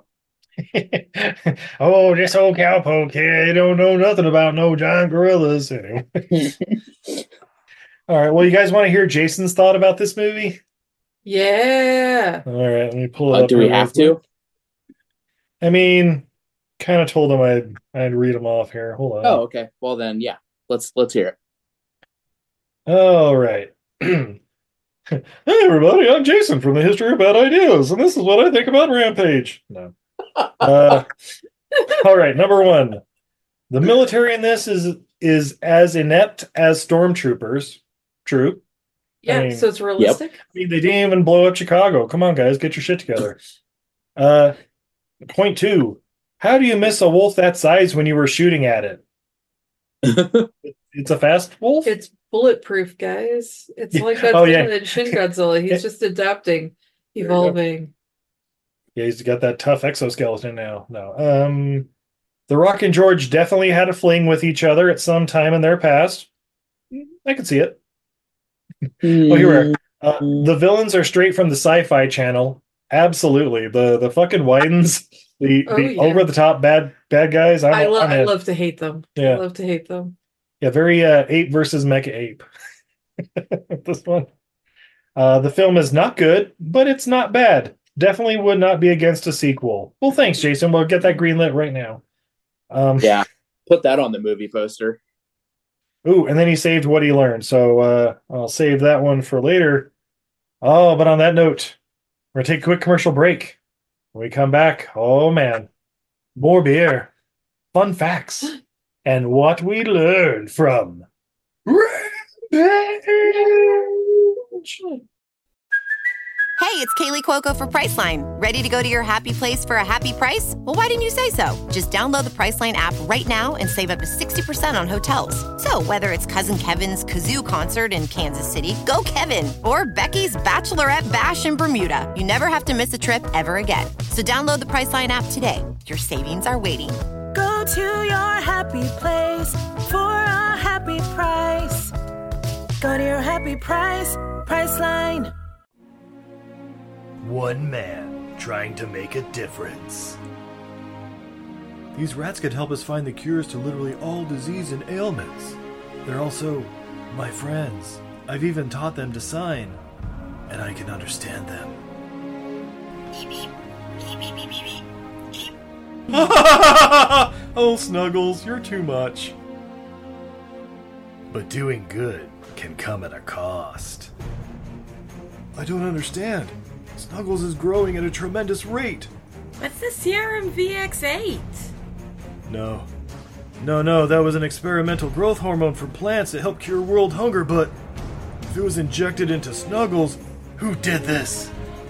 Oh, this old cowpoke kid don't know nothing about no giant gorillas. Anyway. All right. Well, you guys want to hear Jason's thought about this movie? Yeah. All right. Let me pull it up. Do we have to? I mean, kind of told him I'd read them off here. Hold on. Oh, okay. Well, then, yeah. Let's hear it. All right. Hey, everybody. I'm Jason from the History of Bad Ideas, and this is what I think about Rampage. No. All right. Number one. The military in this is as inept as stormtroopers. True. Yeah, so it's realistic. Yep. I mean, they didn't even blow up Chicago. Come on, guys, get your shit together. Point two. How do you miss a wolf that size when you were shooting at it? It's a fast wolf? It's bulletproof, guys. It's like that in Shin Godzilla. He's just adapting, evolving. Yeah, he's got that tough exoskeleton now. No. The Rock and George definitely had a fling with each other at some time in their past. I can see it. Oh, here we are. The villains are straight from the Sci-Fi Channel. Absolutely. The fucking Wydens, the over the top bad guys. I love to hate them. Yeah. I love to hate them. Yeah, very ape versus mecha ape. This one. The film is not good, but it's not bad. Definitely would not be against a sequel. Well, thanks, Jason. We'll get that greenlit right now. Yeah, put that on the movie poster. Ooh, and then he saved what he learned. So I'll save that one for later. Oh, but on that note, we're going to take a quick commercial break. When we come back, oh man, more beer, fun facts, and what we learned from Rampage. Hey, it's Kaylee Cuoco for Priceline. Ready to go to your happy place for a happy price? Well, why didn't you say so? Just download the Priceline app right now and save up to 60% on hotels. So whether it's Cousin Kevin's Kazoo Concert in Kansas City, go Kevin, or Becky's Bachelorette Bash in Bermuda, you never have to miss a trip ever again. So download the Priceline app today. Your savings are waiting. Go to your happy place for a happy price. Go to your happy price, Priceline. One man trying to make a difference. These rats could help us find the cures to literally all disease and ailments. They're also my friends. I've even taught them to sign, and I can understand them. Oh, Snuggles, you're too much. But doing good can come at a cost. I don't understand. Snuggles is growing at a tremendous rate. What's the serum VX8? No, that was an experimental growth hormone for plants that help cure world hunger, but if it was injected into Snuggles, who did this?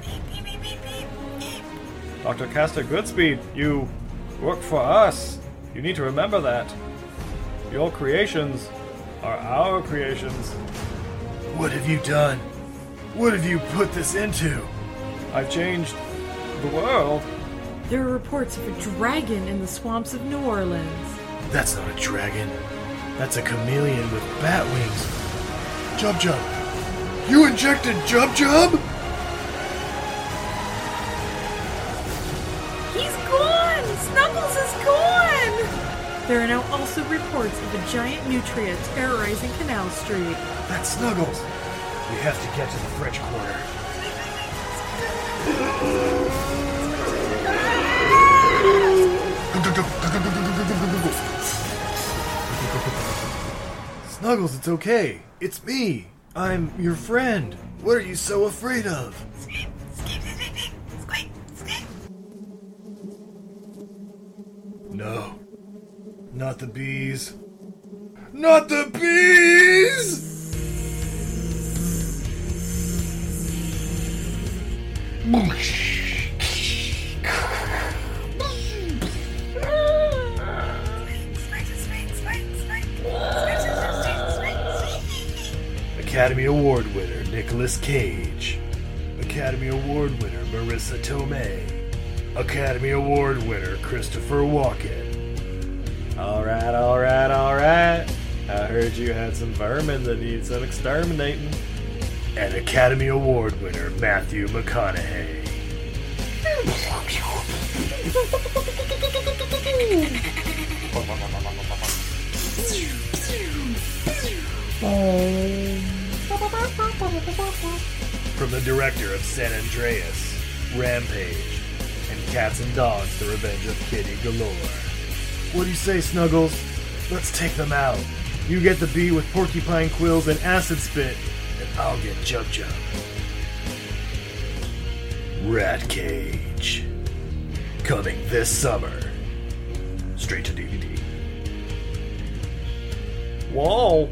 Dr. Castor Goodspeed, you work for us. You need to remember that. Your creations are our creations. What have you done? What have you put this into? I've changed the world. There are reports of a dragon in the swamps of New Orleans. That's not a dragon. That's a chameleon with bat wings. Jub Jub. You injected Jub Jub? He's gone! Snuggles is gone! There are now also reports of a giant nutria terrorizing Canal Street. That's Snuggles. We have to get to the French Quarter. Snuggles, it's okay. It's me. I'm your friend. What are you so afraid of? No. Not the bees. Not the bees! Academy Award winner Nicolas Cage. Academy Award winner Marissa Tomei. Academy Award winner Christopher Walken. Alright. I heard you had some vermin that need some exterminating. And Academy Award winner Matthew McConaughey. From the director of San Andreas, Rampage, and Cats and Dogs, The Revenge of Kitty Galore. What do you say, Snuggles? Let's take them out. You get the bee with porcupine quills and acid spit, and I'll get Jub Jub. Rat Cage. Coming this summer. Straight to DVD. Whoa!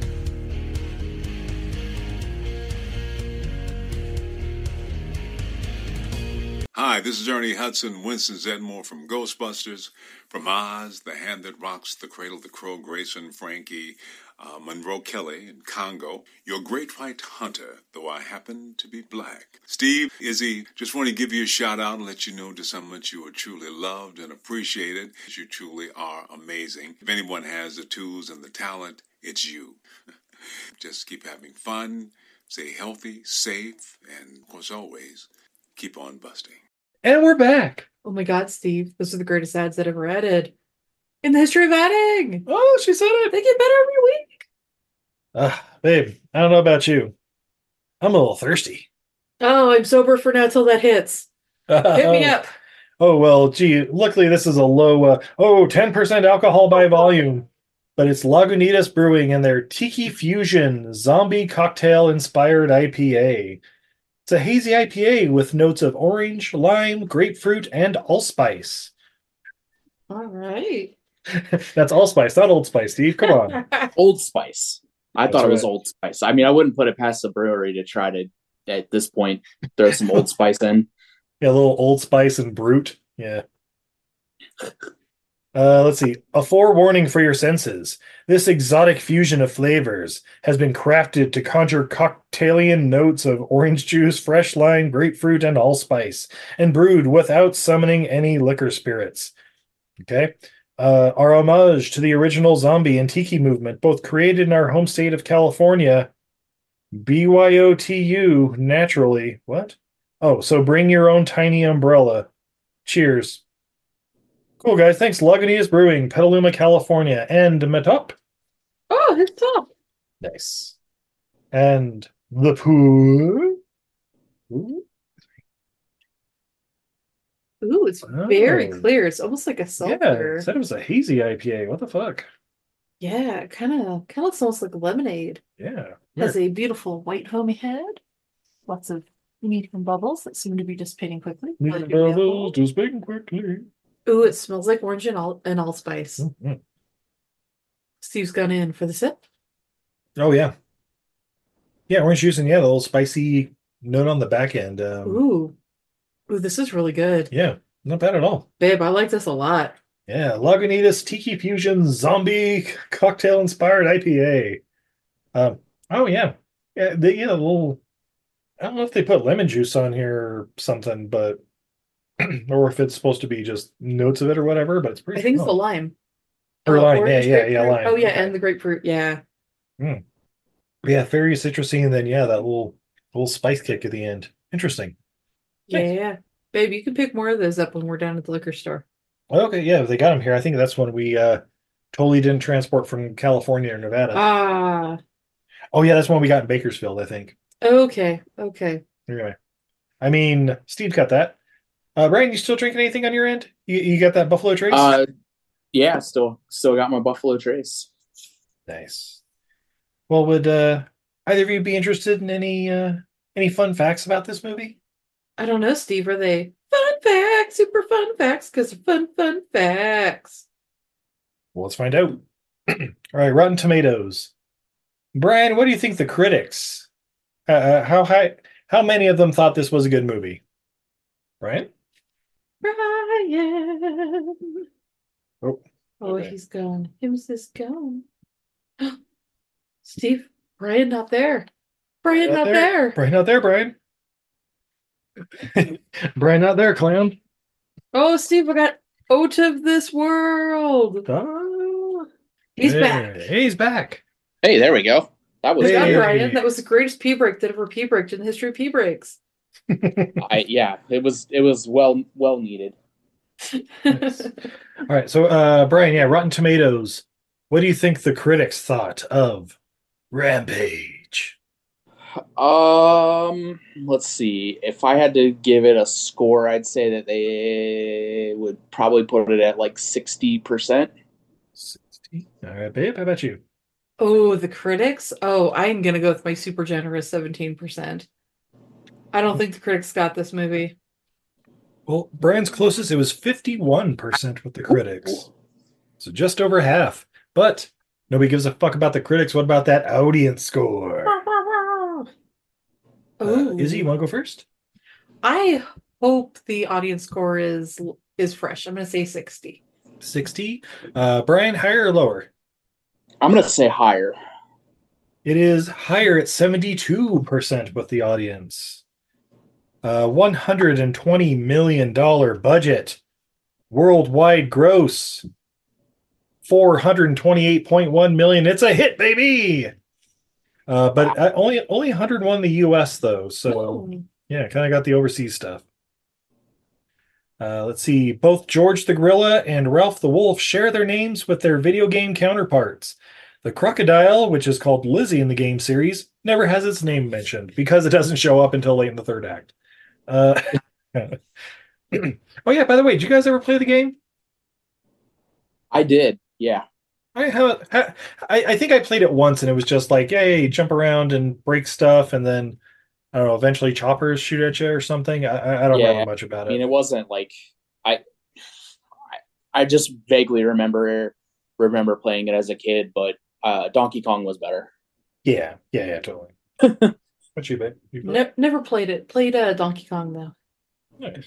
Hi, this is Ernie Hudson, Winston Zedmore from Ghostbusters, from Oz, The Hand That Rocks the Cradle, The Crow, Grayson, Frankie, Monroe Kelly, and Congo, your great white hunter, though I happen to be black. Steve, Izzy, just want to give you a shout out and let you know just how much you are truly loved and appreciated. You truly are amazing. If anyone has the tools and the talent, it's you. Just keep having fun, stay healthy, safe, and of course always, keep on busting. And we're back. Oh my God, Steve. Those are the greatest ads that ever added in the history of adding. Oh, she said it. They get better every week. Babe, I don't know about you. I'm a little thirsty. Oh, I'm sober for now till that hits. Hit me up. Oh, well, gee, luckily this is a low, 10% alcohol by volume. But it's Lagunitas Brewing and their Tiki Fusion Zombie Cocktail-inspired IPA. It's a hazy IPA with notes of orange, lime, grapefruit, and allspice. All right. That's allspice, not Old Spice, Steve. Come on. Old Spice. I That's thought it was right. Old Spice. I mean, I wouldn't put it past the brewery to try to, at this point, throw some Old Spice in. Yeah, a little Old Spice and Brute. Yeah. Let's see. A forewarning for your senses. This exotic fusion of flavors has been crafted to conjure cocktailian notes of orange juice, fresh lime, grapefruit, and allspice, and brewed without summoning any liquor spirits. Okay. Our homage to the original zombie and tiki movement, both created in our home state of California. BYOTU, naturally. What? Oh, so bring your own tiny umbrella. Cheers. Cool, guys. Thanks. Lagunitas Brewing, Petaluma, California. And Metop. Oh, it's top. Nice. And the pool. Ooh. Ooh, it's very clear. It's almost like a Yeah, seltzer. said it was a hazy IPA. What the fuck? Yeah, it kind of looks almost like lemonade. Yeah. Has a beautiful white foamy head. Lots of medium bubbles that seem to be dissipating quickly. Really beautiful. Just making quickly. Ooh, it smells like orange and allspice. Mm-hmm. Steve's gone in for the sip. Oh, yeah. Yeah, orange juice and the little spicy note on the back end. Ooh, this is really good. Yeah, not bad at all. Babe, I like this a lot. Yeah, Lagunitas Tiki Fusion Zombie Cocktail-inspired IPA. Oh, yeah. Yeah, the little... I don't know if they put lemon juice on here or something, but... or if it's supposed to be just notes of it or whatever, but it's pretty I think it's the strong. lime. Or lime, orange yeah, grapefruit. lime. Oh, yeah, Okay. and the grapefruit, yeah. Yeah, very citrusy, and then, yeah, that little spice kick at the end. Interesting. Yeah. Babe, you can pick more of those up when we're down at the liquor store. Okay, yeah, if they got them here. I think that's when we totally didn't transport from California or Nevada. Ah. Oh, yeah, that's when we got in Bakersfield, I think. Okay. Anyway. I mean, Steve got that. Brian, you still drinking anything on your end? You got that Buffalo Trace? Yeah, still got my Buffalo Trace. Nice. Well, would either of you be interested in any fun facts about this movie? I don't know, Steve. Are they fun facts, super fun facts? Because they're fun facts. Well, let's find out. All right, Rotten Tomatoes. Brian, what do you think the critics? How many of them thought this was a good movie? Brian? Brian. Oh, okay. He's gone. Him's this gone. Steve, Brian not there. Brian not there. Brian not there, Brian. Brian not there, clown. Oh, Steve, I got out of this world. Oh. He's back. He's back. Hey, there we go. That was good, Brian. That was the greatest pee break that ever pee breaked in the history of pee breaks. It was well needed. Nice. All right, so Brian, Rotten Tomatoes. What do you think the critics thought of Rampage? Let's see. If I had to give it a score, I'd say that they would probably put it at like 60%. 60. All right, babe. How about you? Oh, the critics? Oh, I'm gonna go with my super generous 17%. I don't think the critics got this movie. Well, Brian's closest, it was 51% with the critics. So just over half. But nobody gives a fuck about the critics. What about that audience score? Izzy, you want to go first? I hope the audience score is fresh. I'm going to say 60. 60? Brian, higher or lower? I'm going to say higher. It is higher at 72% with the audience. $120 million budget. Worldwide gross. $428.1 million. It's a hit, baby! But only 101 in the U.S. though, so yeah, kind of got the overseas stuff. Let's see. Both George the Gorilla and Ralph the Wolf share their names with their video game counterparts. The crocodile, which is called Lizzie in the game series, never has its name mentioned because it doesn't show up until late in the third act. Oh yeah, by the way, did you guys ever play the game? I did, yeah. I think I played it once and it was just like, hey, jump around and break stuff, and then I don't know, eventually choppers shoot at you or something. I don't remember much about it. I mean, it wasn't like I just vaguely remember playing it as a kid, but Donkey Kong was better. Yeah, totally. What you, babe? Never played it. Played Donkey Kong though. Nice.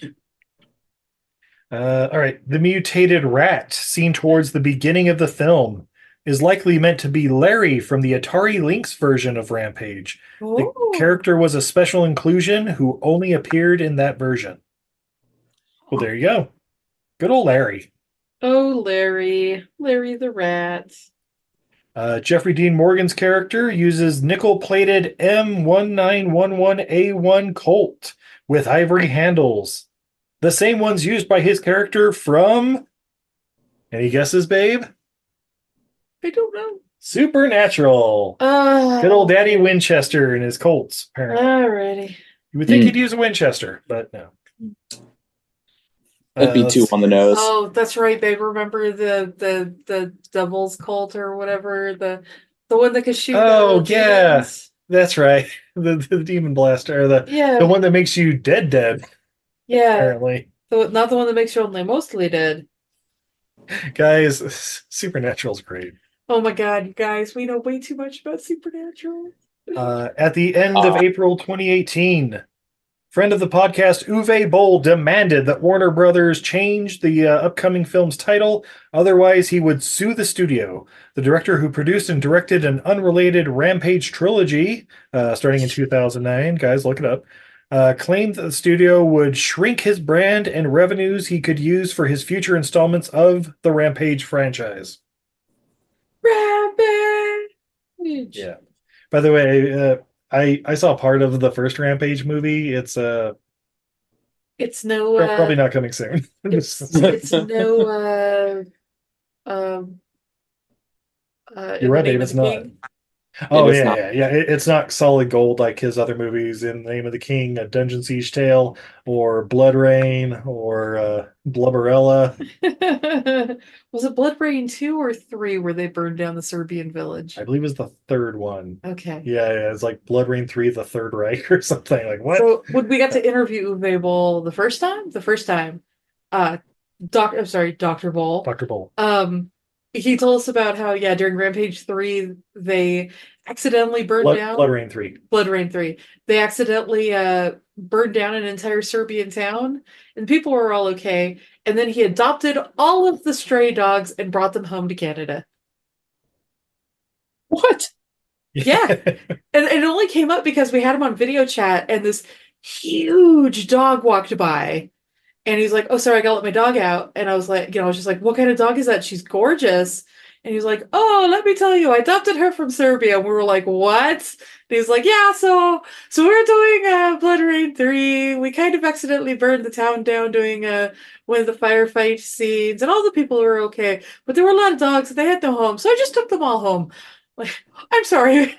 All right. The mutated rat seen towards the beginning of the film is likely meant to be Larry from the Atari Lynx version of Rampage. Oh. The character was a special inclusion who only appeared in that version. Well, there you go. Good old Larry. Oh, Larry. Larry the rat. Jeffrey Dean Morgan's character uses nickel-plated M1911A1 Colt with ivory handles. The same ones used by his character from... Any guesses, babe? I don't know. Supernatural. Good old Daddy Winchester and his Colts, apparently. Alrighty. You would think he'd use a Winchester, but no. That'd be too on the nose. Oh, that's right, babe. Remember the Devil's Colt or whatever? The one that could shoot. Oh, yeah. Demons? That's right. The Demon Blaster. Or the one that makes you dead. Yeah. Apparently. Not the one that makes you only mostly dead. Guys, Supernatural's great. Oh my god, you guys, we know way too much about Supernatural. At the end of April 2018, friend of the podcast Uwe Boll demanded that Warner Brothers change the upcoming film's title, otherwise he would sue the studio. The director, who produced and directed an unrelated Rampage trilogy starting in 2009, guys, look it up, claimed that the studio would shrink his brand and revenues he could use for his future installments of the Rampage franchise. Rampage! Yeah. By the way, I saw part of the first Rampage movie. It's no probably not coming soon. it's no You're right, Dave. It's not. Oh it's yeah, not. yeah. It's not solid gold like his other movies, In the Name of the King, A Dungeon Siege Tale, or Blood Rain, or Blubberella. Was it Blood Rain 2 or 3 where they burned down the Serbian village? I believe it's the third one. Okay. Yeah, it's like Blood Rain 3, The Third Reich or something. Like what? So when we got to interview Uwe Boll the first time, Dr. Boll. Dr. Boll. He told us about how, during Rampage 3, they accidentally burned down Blood Rain 3. Blood Rain 3. They accidentally burned down an entire Serbian town, and people were all okay. And then he adopted all of the stray dogs and brought them home to Canada. What? Yeah. And it only came up because we had him on video chat, and this huge dog walked by. And he's like, "Oh, sorry, I gotta let my dog out." And I was like, I was just like, "What kind of dog is that? She's gorgeous." And he was like, "Oh, let me tell you, I adopted her from Serbia." And we were like, "What?" And he's like, "Yeah, so we're doing Blood Rain 3. We kind of accidentally burned the town down doing one of the firefight scenes, and all the people were okay. But there were a lot of dogs, and they had no home, so I just took them all home." Like, I'm sorry.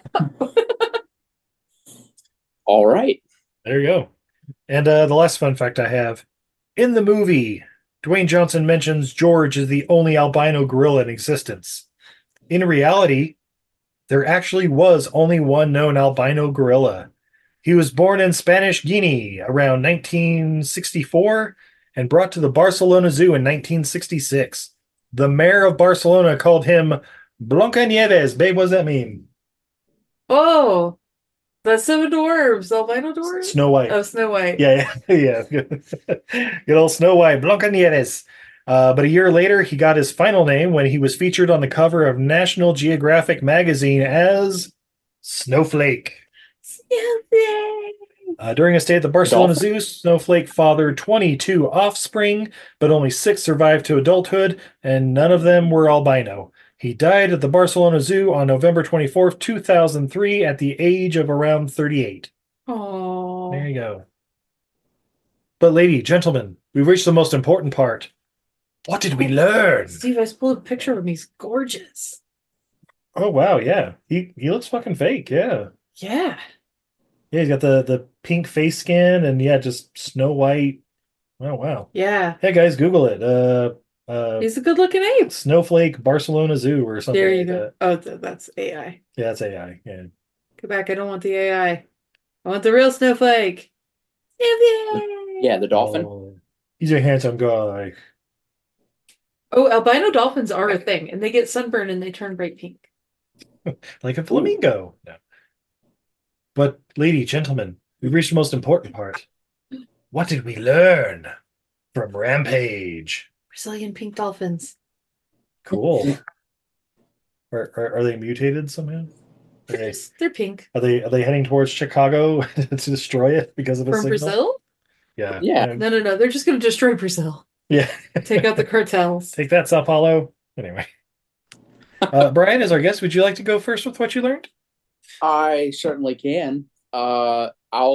All right. There you go. And the last fun fact I have. In the movie, Dwayne Johnson mentions George is the only albino gorilla in existence. In reality, there actually was only one known albino gorilla. He was born in Spanish Guinea around 1964 and brought to the Barcelona Zoo in 1966. The mayor of Barcelona called him Blancanieves. Babe, what does that mean? Oh, the Seven Dwarves, albino dwarves? Snow White. Oh, Snow White. Yeah. Good old Snow White, Blancanieves. But a year later, he got his final name when he was featured on the cover of National Geographic magazine as Snowflake. During a stay at the Barcelona Zoo, Snowflake fathered 22 offspring, but only 6 survived to adulthood, and none of them were albino. He died at the Barcelona Zoo on November 24th, 2003, at the age of around 38. Oh. There you go. But, lady, gentlemen, we've reached the most important part. What did we learn? Steve, I just pulled a picture of him. He's gorgeous. Oh, wow, yeah. He looks fucking fake, yeah. Yeah. Yeah, he's got the pink face skin and, just Snow White. Oh, wow. Yeah. Hey, guys, Google it. He's a good-looking ape. Snowflake Barcelona Zoo or something There you like go. that. Oh, that's AI. Yeah, that's AI, yeah. Go back. I don't want the AI. I want the real Snowflake. Yeah, the dolphin. Oh, he's a handsome guy. Oh, albino dolphins are a thing, and they get sunburned and they turn bright pink. Like a flamingo. No. But, lady, gentlemen, we've reached the most important part. What did we learn from Rampage? Brazilian pink dolphins. Cool. Are they mutated somehow? They're pink. Are they heading towards Chicago to destroy it because of a From signal? Brazil? Yeah. Yeah. No. They're just going to destroy Brazil. Yeah. Take out the cartels. Take that, Sao Paulo. Anyway. Brian, as our guest, would you like to go first with what you learned? I certainly can. What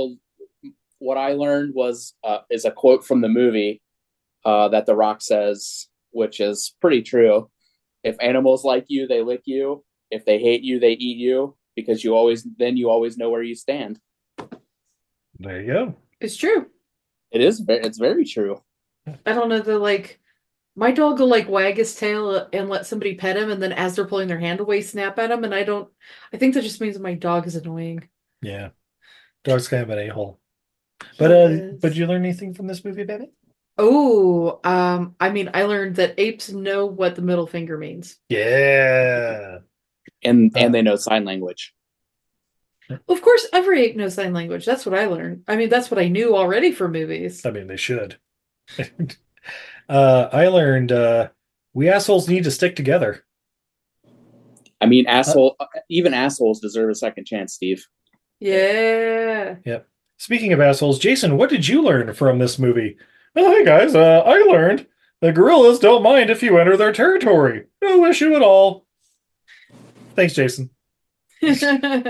I learned is a quote from the movie that The Rock says, which is pretty true. If animals like you, they lick you. If they hate you, they eat you. Because you always know where you stand. There you go. It's true. It is. It's very true. I don't know. My dog will wag his tail and let somebody pet him, and then as they're pulling their hand away, snap at him. And I think that just means my dog is annoying. Yeah. Dog's kind of an a-hole. But did you learn anything from this movie, baby? Oh, I learned that apes know what the middle finger means. Yeah. And they know sign language. Of course, every ape knows sign language. That's what I learned. That's what I knew already from movies. They should. I learned we assholes need to stick together. Even assholes deserve a second chance, Steve. Yeah. Yep. Speaking of assholes, Jason, what did you learn from this movie? Well, hey guys, I learned the gorillas don't mind if you enter their territory. No issue at all. Thanks, Jason. It's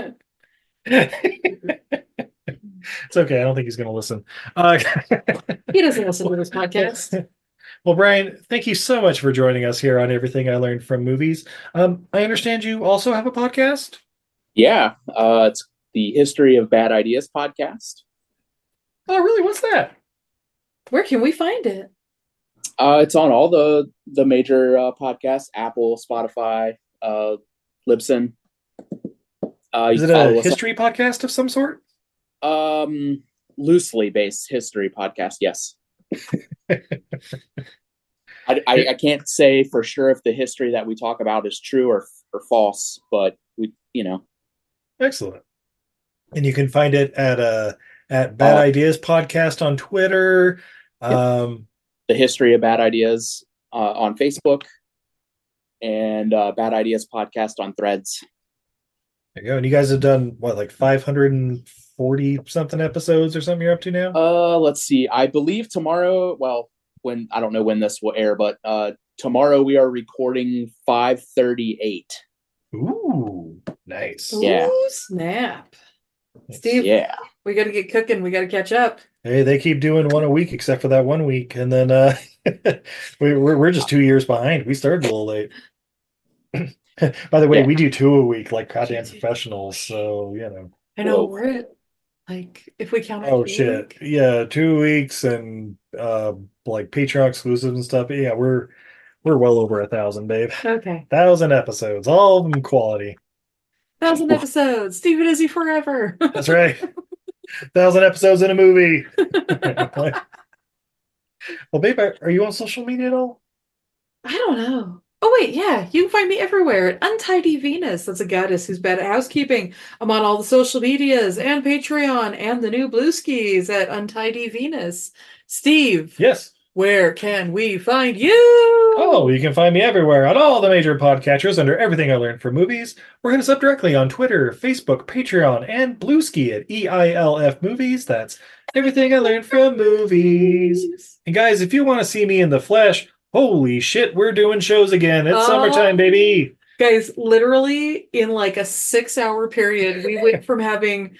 okay. I don't think he's going to listen. He doesn't listen to this podcast. Well, Brian, thank you so much for joining us here on Everything I Learned from Movies. I understand you also have a podcast? Yeah, it's the History of Bad Ideas podcast. Oh, really? What's that? Where can we find it? It's on all the major podcasts: Apple, Spotify, Libsyn. Is it a history podcast of some sort? Loosely based history podcast. Yes. I can't say for sure if the history that we talk about is true or false, but we. Excellent. And you can find it at Bad Ideas Podcast on Twitter. The History of Bad Ideas on Facebook, and Bad Ideas Podcast on Threads. There you go. And you guys have done what, like 540 something episodes or something you're up to now? Let's see. I believe tomorrow. Well, I don't know when this will air, but tomorrow we are recording 538. Ooh, nice. Yeah. Ooh, snap. Steve, yeah, we got to get cooking. We got to catch up. Hey, they keep doing one a week except for that 1 week. And then we're just 2 years behind. We started a little late. By the way, we do 2 a week like goddamn professionals. So, I know. We're at, like, if we count. Oh, shit. Yeah, 2 weeks and like Patreon exclusives and stuff. Yeah, we're well over 1,000, babe. Okay. 1,000 episodes, all of them quality. 1,000 episodes. Steve and Izzy forever. That's right. 1,000 episodes in a movie. Well, babe, are you on social media at all? I don't know. Oh, wait, yeah. You can find me everywhere at Untidy Venus. That's a goddess who's bad at housekeeping. I'm on all the social medias and Patreon and the new Blue Skis at Untidy Venus. Steve. Yes. Where can we find you? Oh, you can find me everywhere on all the major podcatchers under Everything I Learned from Movies, or hit us up directly on Twitter, Facebook, Patreon, and Blueski at EILF Movies. That's Everything I Learned from Movies. And guys, if you want to see me in the flesh, holy shit, we're doing shows again. It's summertime, baby. Guys, literally in like a 6-hour period, we went from having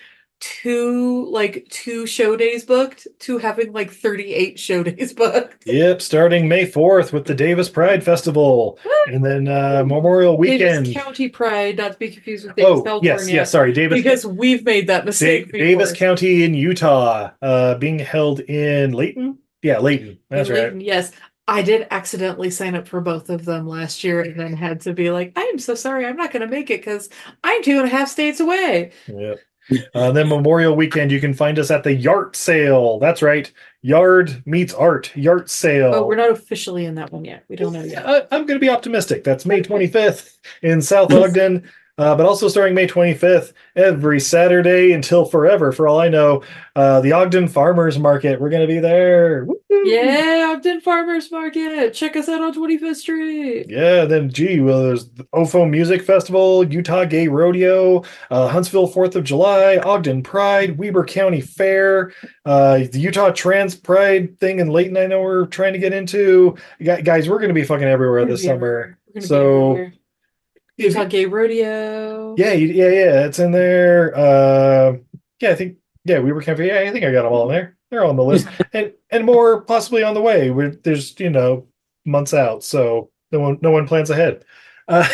two show days booked to having like 38 show days booked. Yep, starting May 4th with the Davis Pride Festival, and then Memorial Weekend. Davis County Pride, not to be confused with Davis, California. Yes, sorry, Davis. Because we've made that mistake before. Davis County in Utah, being held in Layton. Yeah, Layton. That's right. Layton, yes. I did accidentally sign up for both of them last year and then had to be like, I am so sorry, I'm not going to make it because I'm 2.5 states away. Yep. Then Memorial Weekend, you can find us at the Yart Sale. That's right. Yard meets art. Yart Sale. Oh, we're not officially in that one yet. We don't know yet. I'm going to be optimistic. That's May 25th in South Ogden. But also starting May 25th, every Saturday until forever, for all I know, the Ogden Farmers Market. We're going to be there. Woo-hoo! Yeah, Ogden Farmers Market. Check us out on 25th Street. Yeah, then, there's the OFO Music Festival, Utah Gay Rodeo, Huntsville 4th of July, Ogden Pride, Weber County Fair, the Utah Trans Pride thing in Layton I know we're trying to get into. Guys, we're going to be fucking everywhere this summer. So... Utah Gay Rodeo. Yeah, it's in there. I think Weber County. Yeah, I think I got them all in there. They're on the list, and more possibly on the way. There's months out, so no one plans ahead. But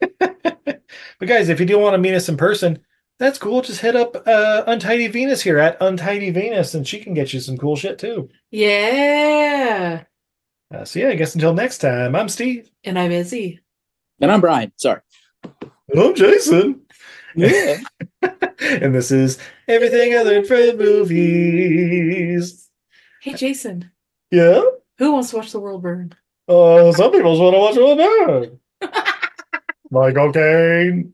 guys, if you do want to meet us in person, that's cool. Just hit up Untidy Venus here at Untidy Venus, and she can get you some cool shit too. Yeah. So I guess until next time, I'm Steve, and I'm Izzy. And I'm Brian. Sorry. And I'm Jason. Yeah. And this is Everything I Learned from Movies. Hey, Jason. Yeah? Who wants to watch the world burn? Some people just want to watch the world burn. Michael Caine.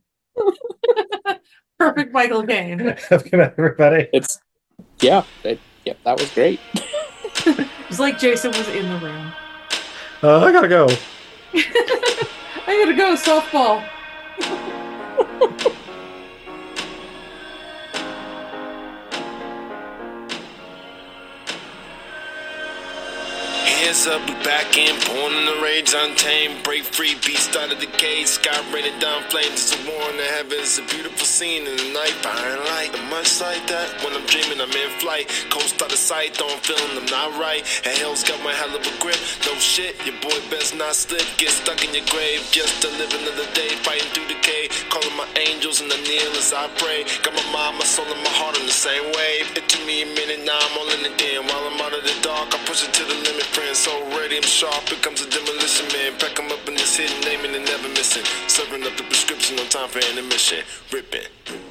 Perfect Michael Caine. Good night, everybody. That was great. It's like Jason was in the room. I gotta go. I gotta go, softball. Hands up, we back in, born in the rage, untamed, break free, beast out of the cage, sky rated down flames, it's a war in the heavens, a beautiful scene in the night, behind light, and much like that, when I'm dreaming, I'm in flight, coast out of sight, though I'm feeling I'm not right, and hell's got my hell of a grip, no shit, your boy best not slip, get stuck in your grave, just to live another day, fighting through decay, calling my angels and I kneel as I pray. Got my mind, my soul, and my heart on the same wave. It took me a minute, now I'm all in the den. While I'm out of the dark, I push it to the limit, friend. So ready, I'm sharp, here comes a demolition man. Pack 'em up in this hidden name and they're never missing. Serving up the prescription, no time for intermission. Ripping.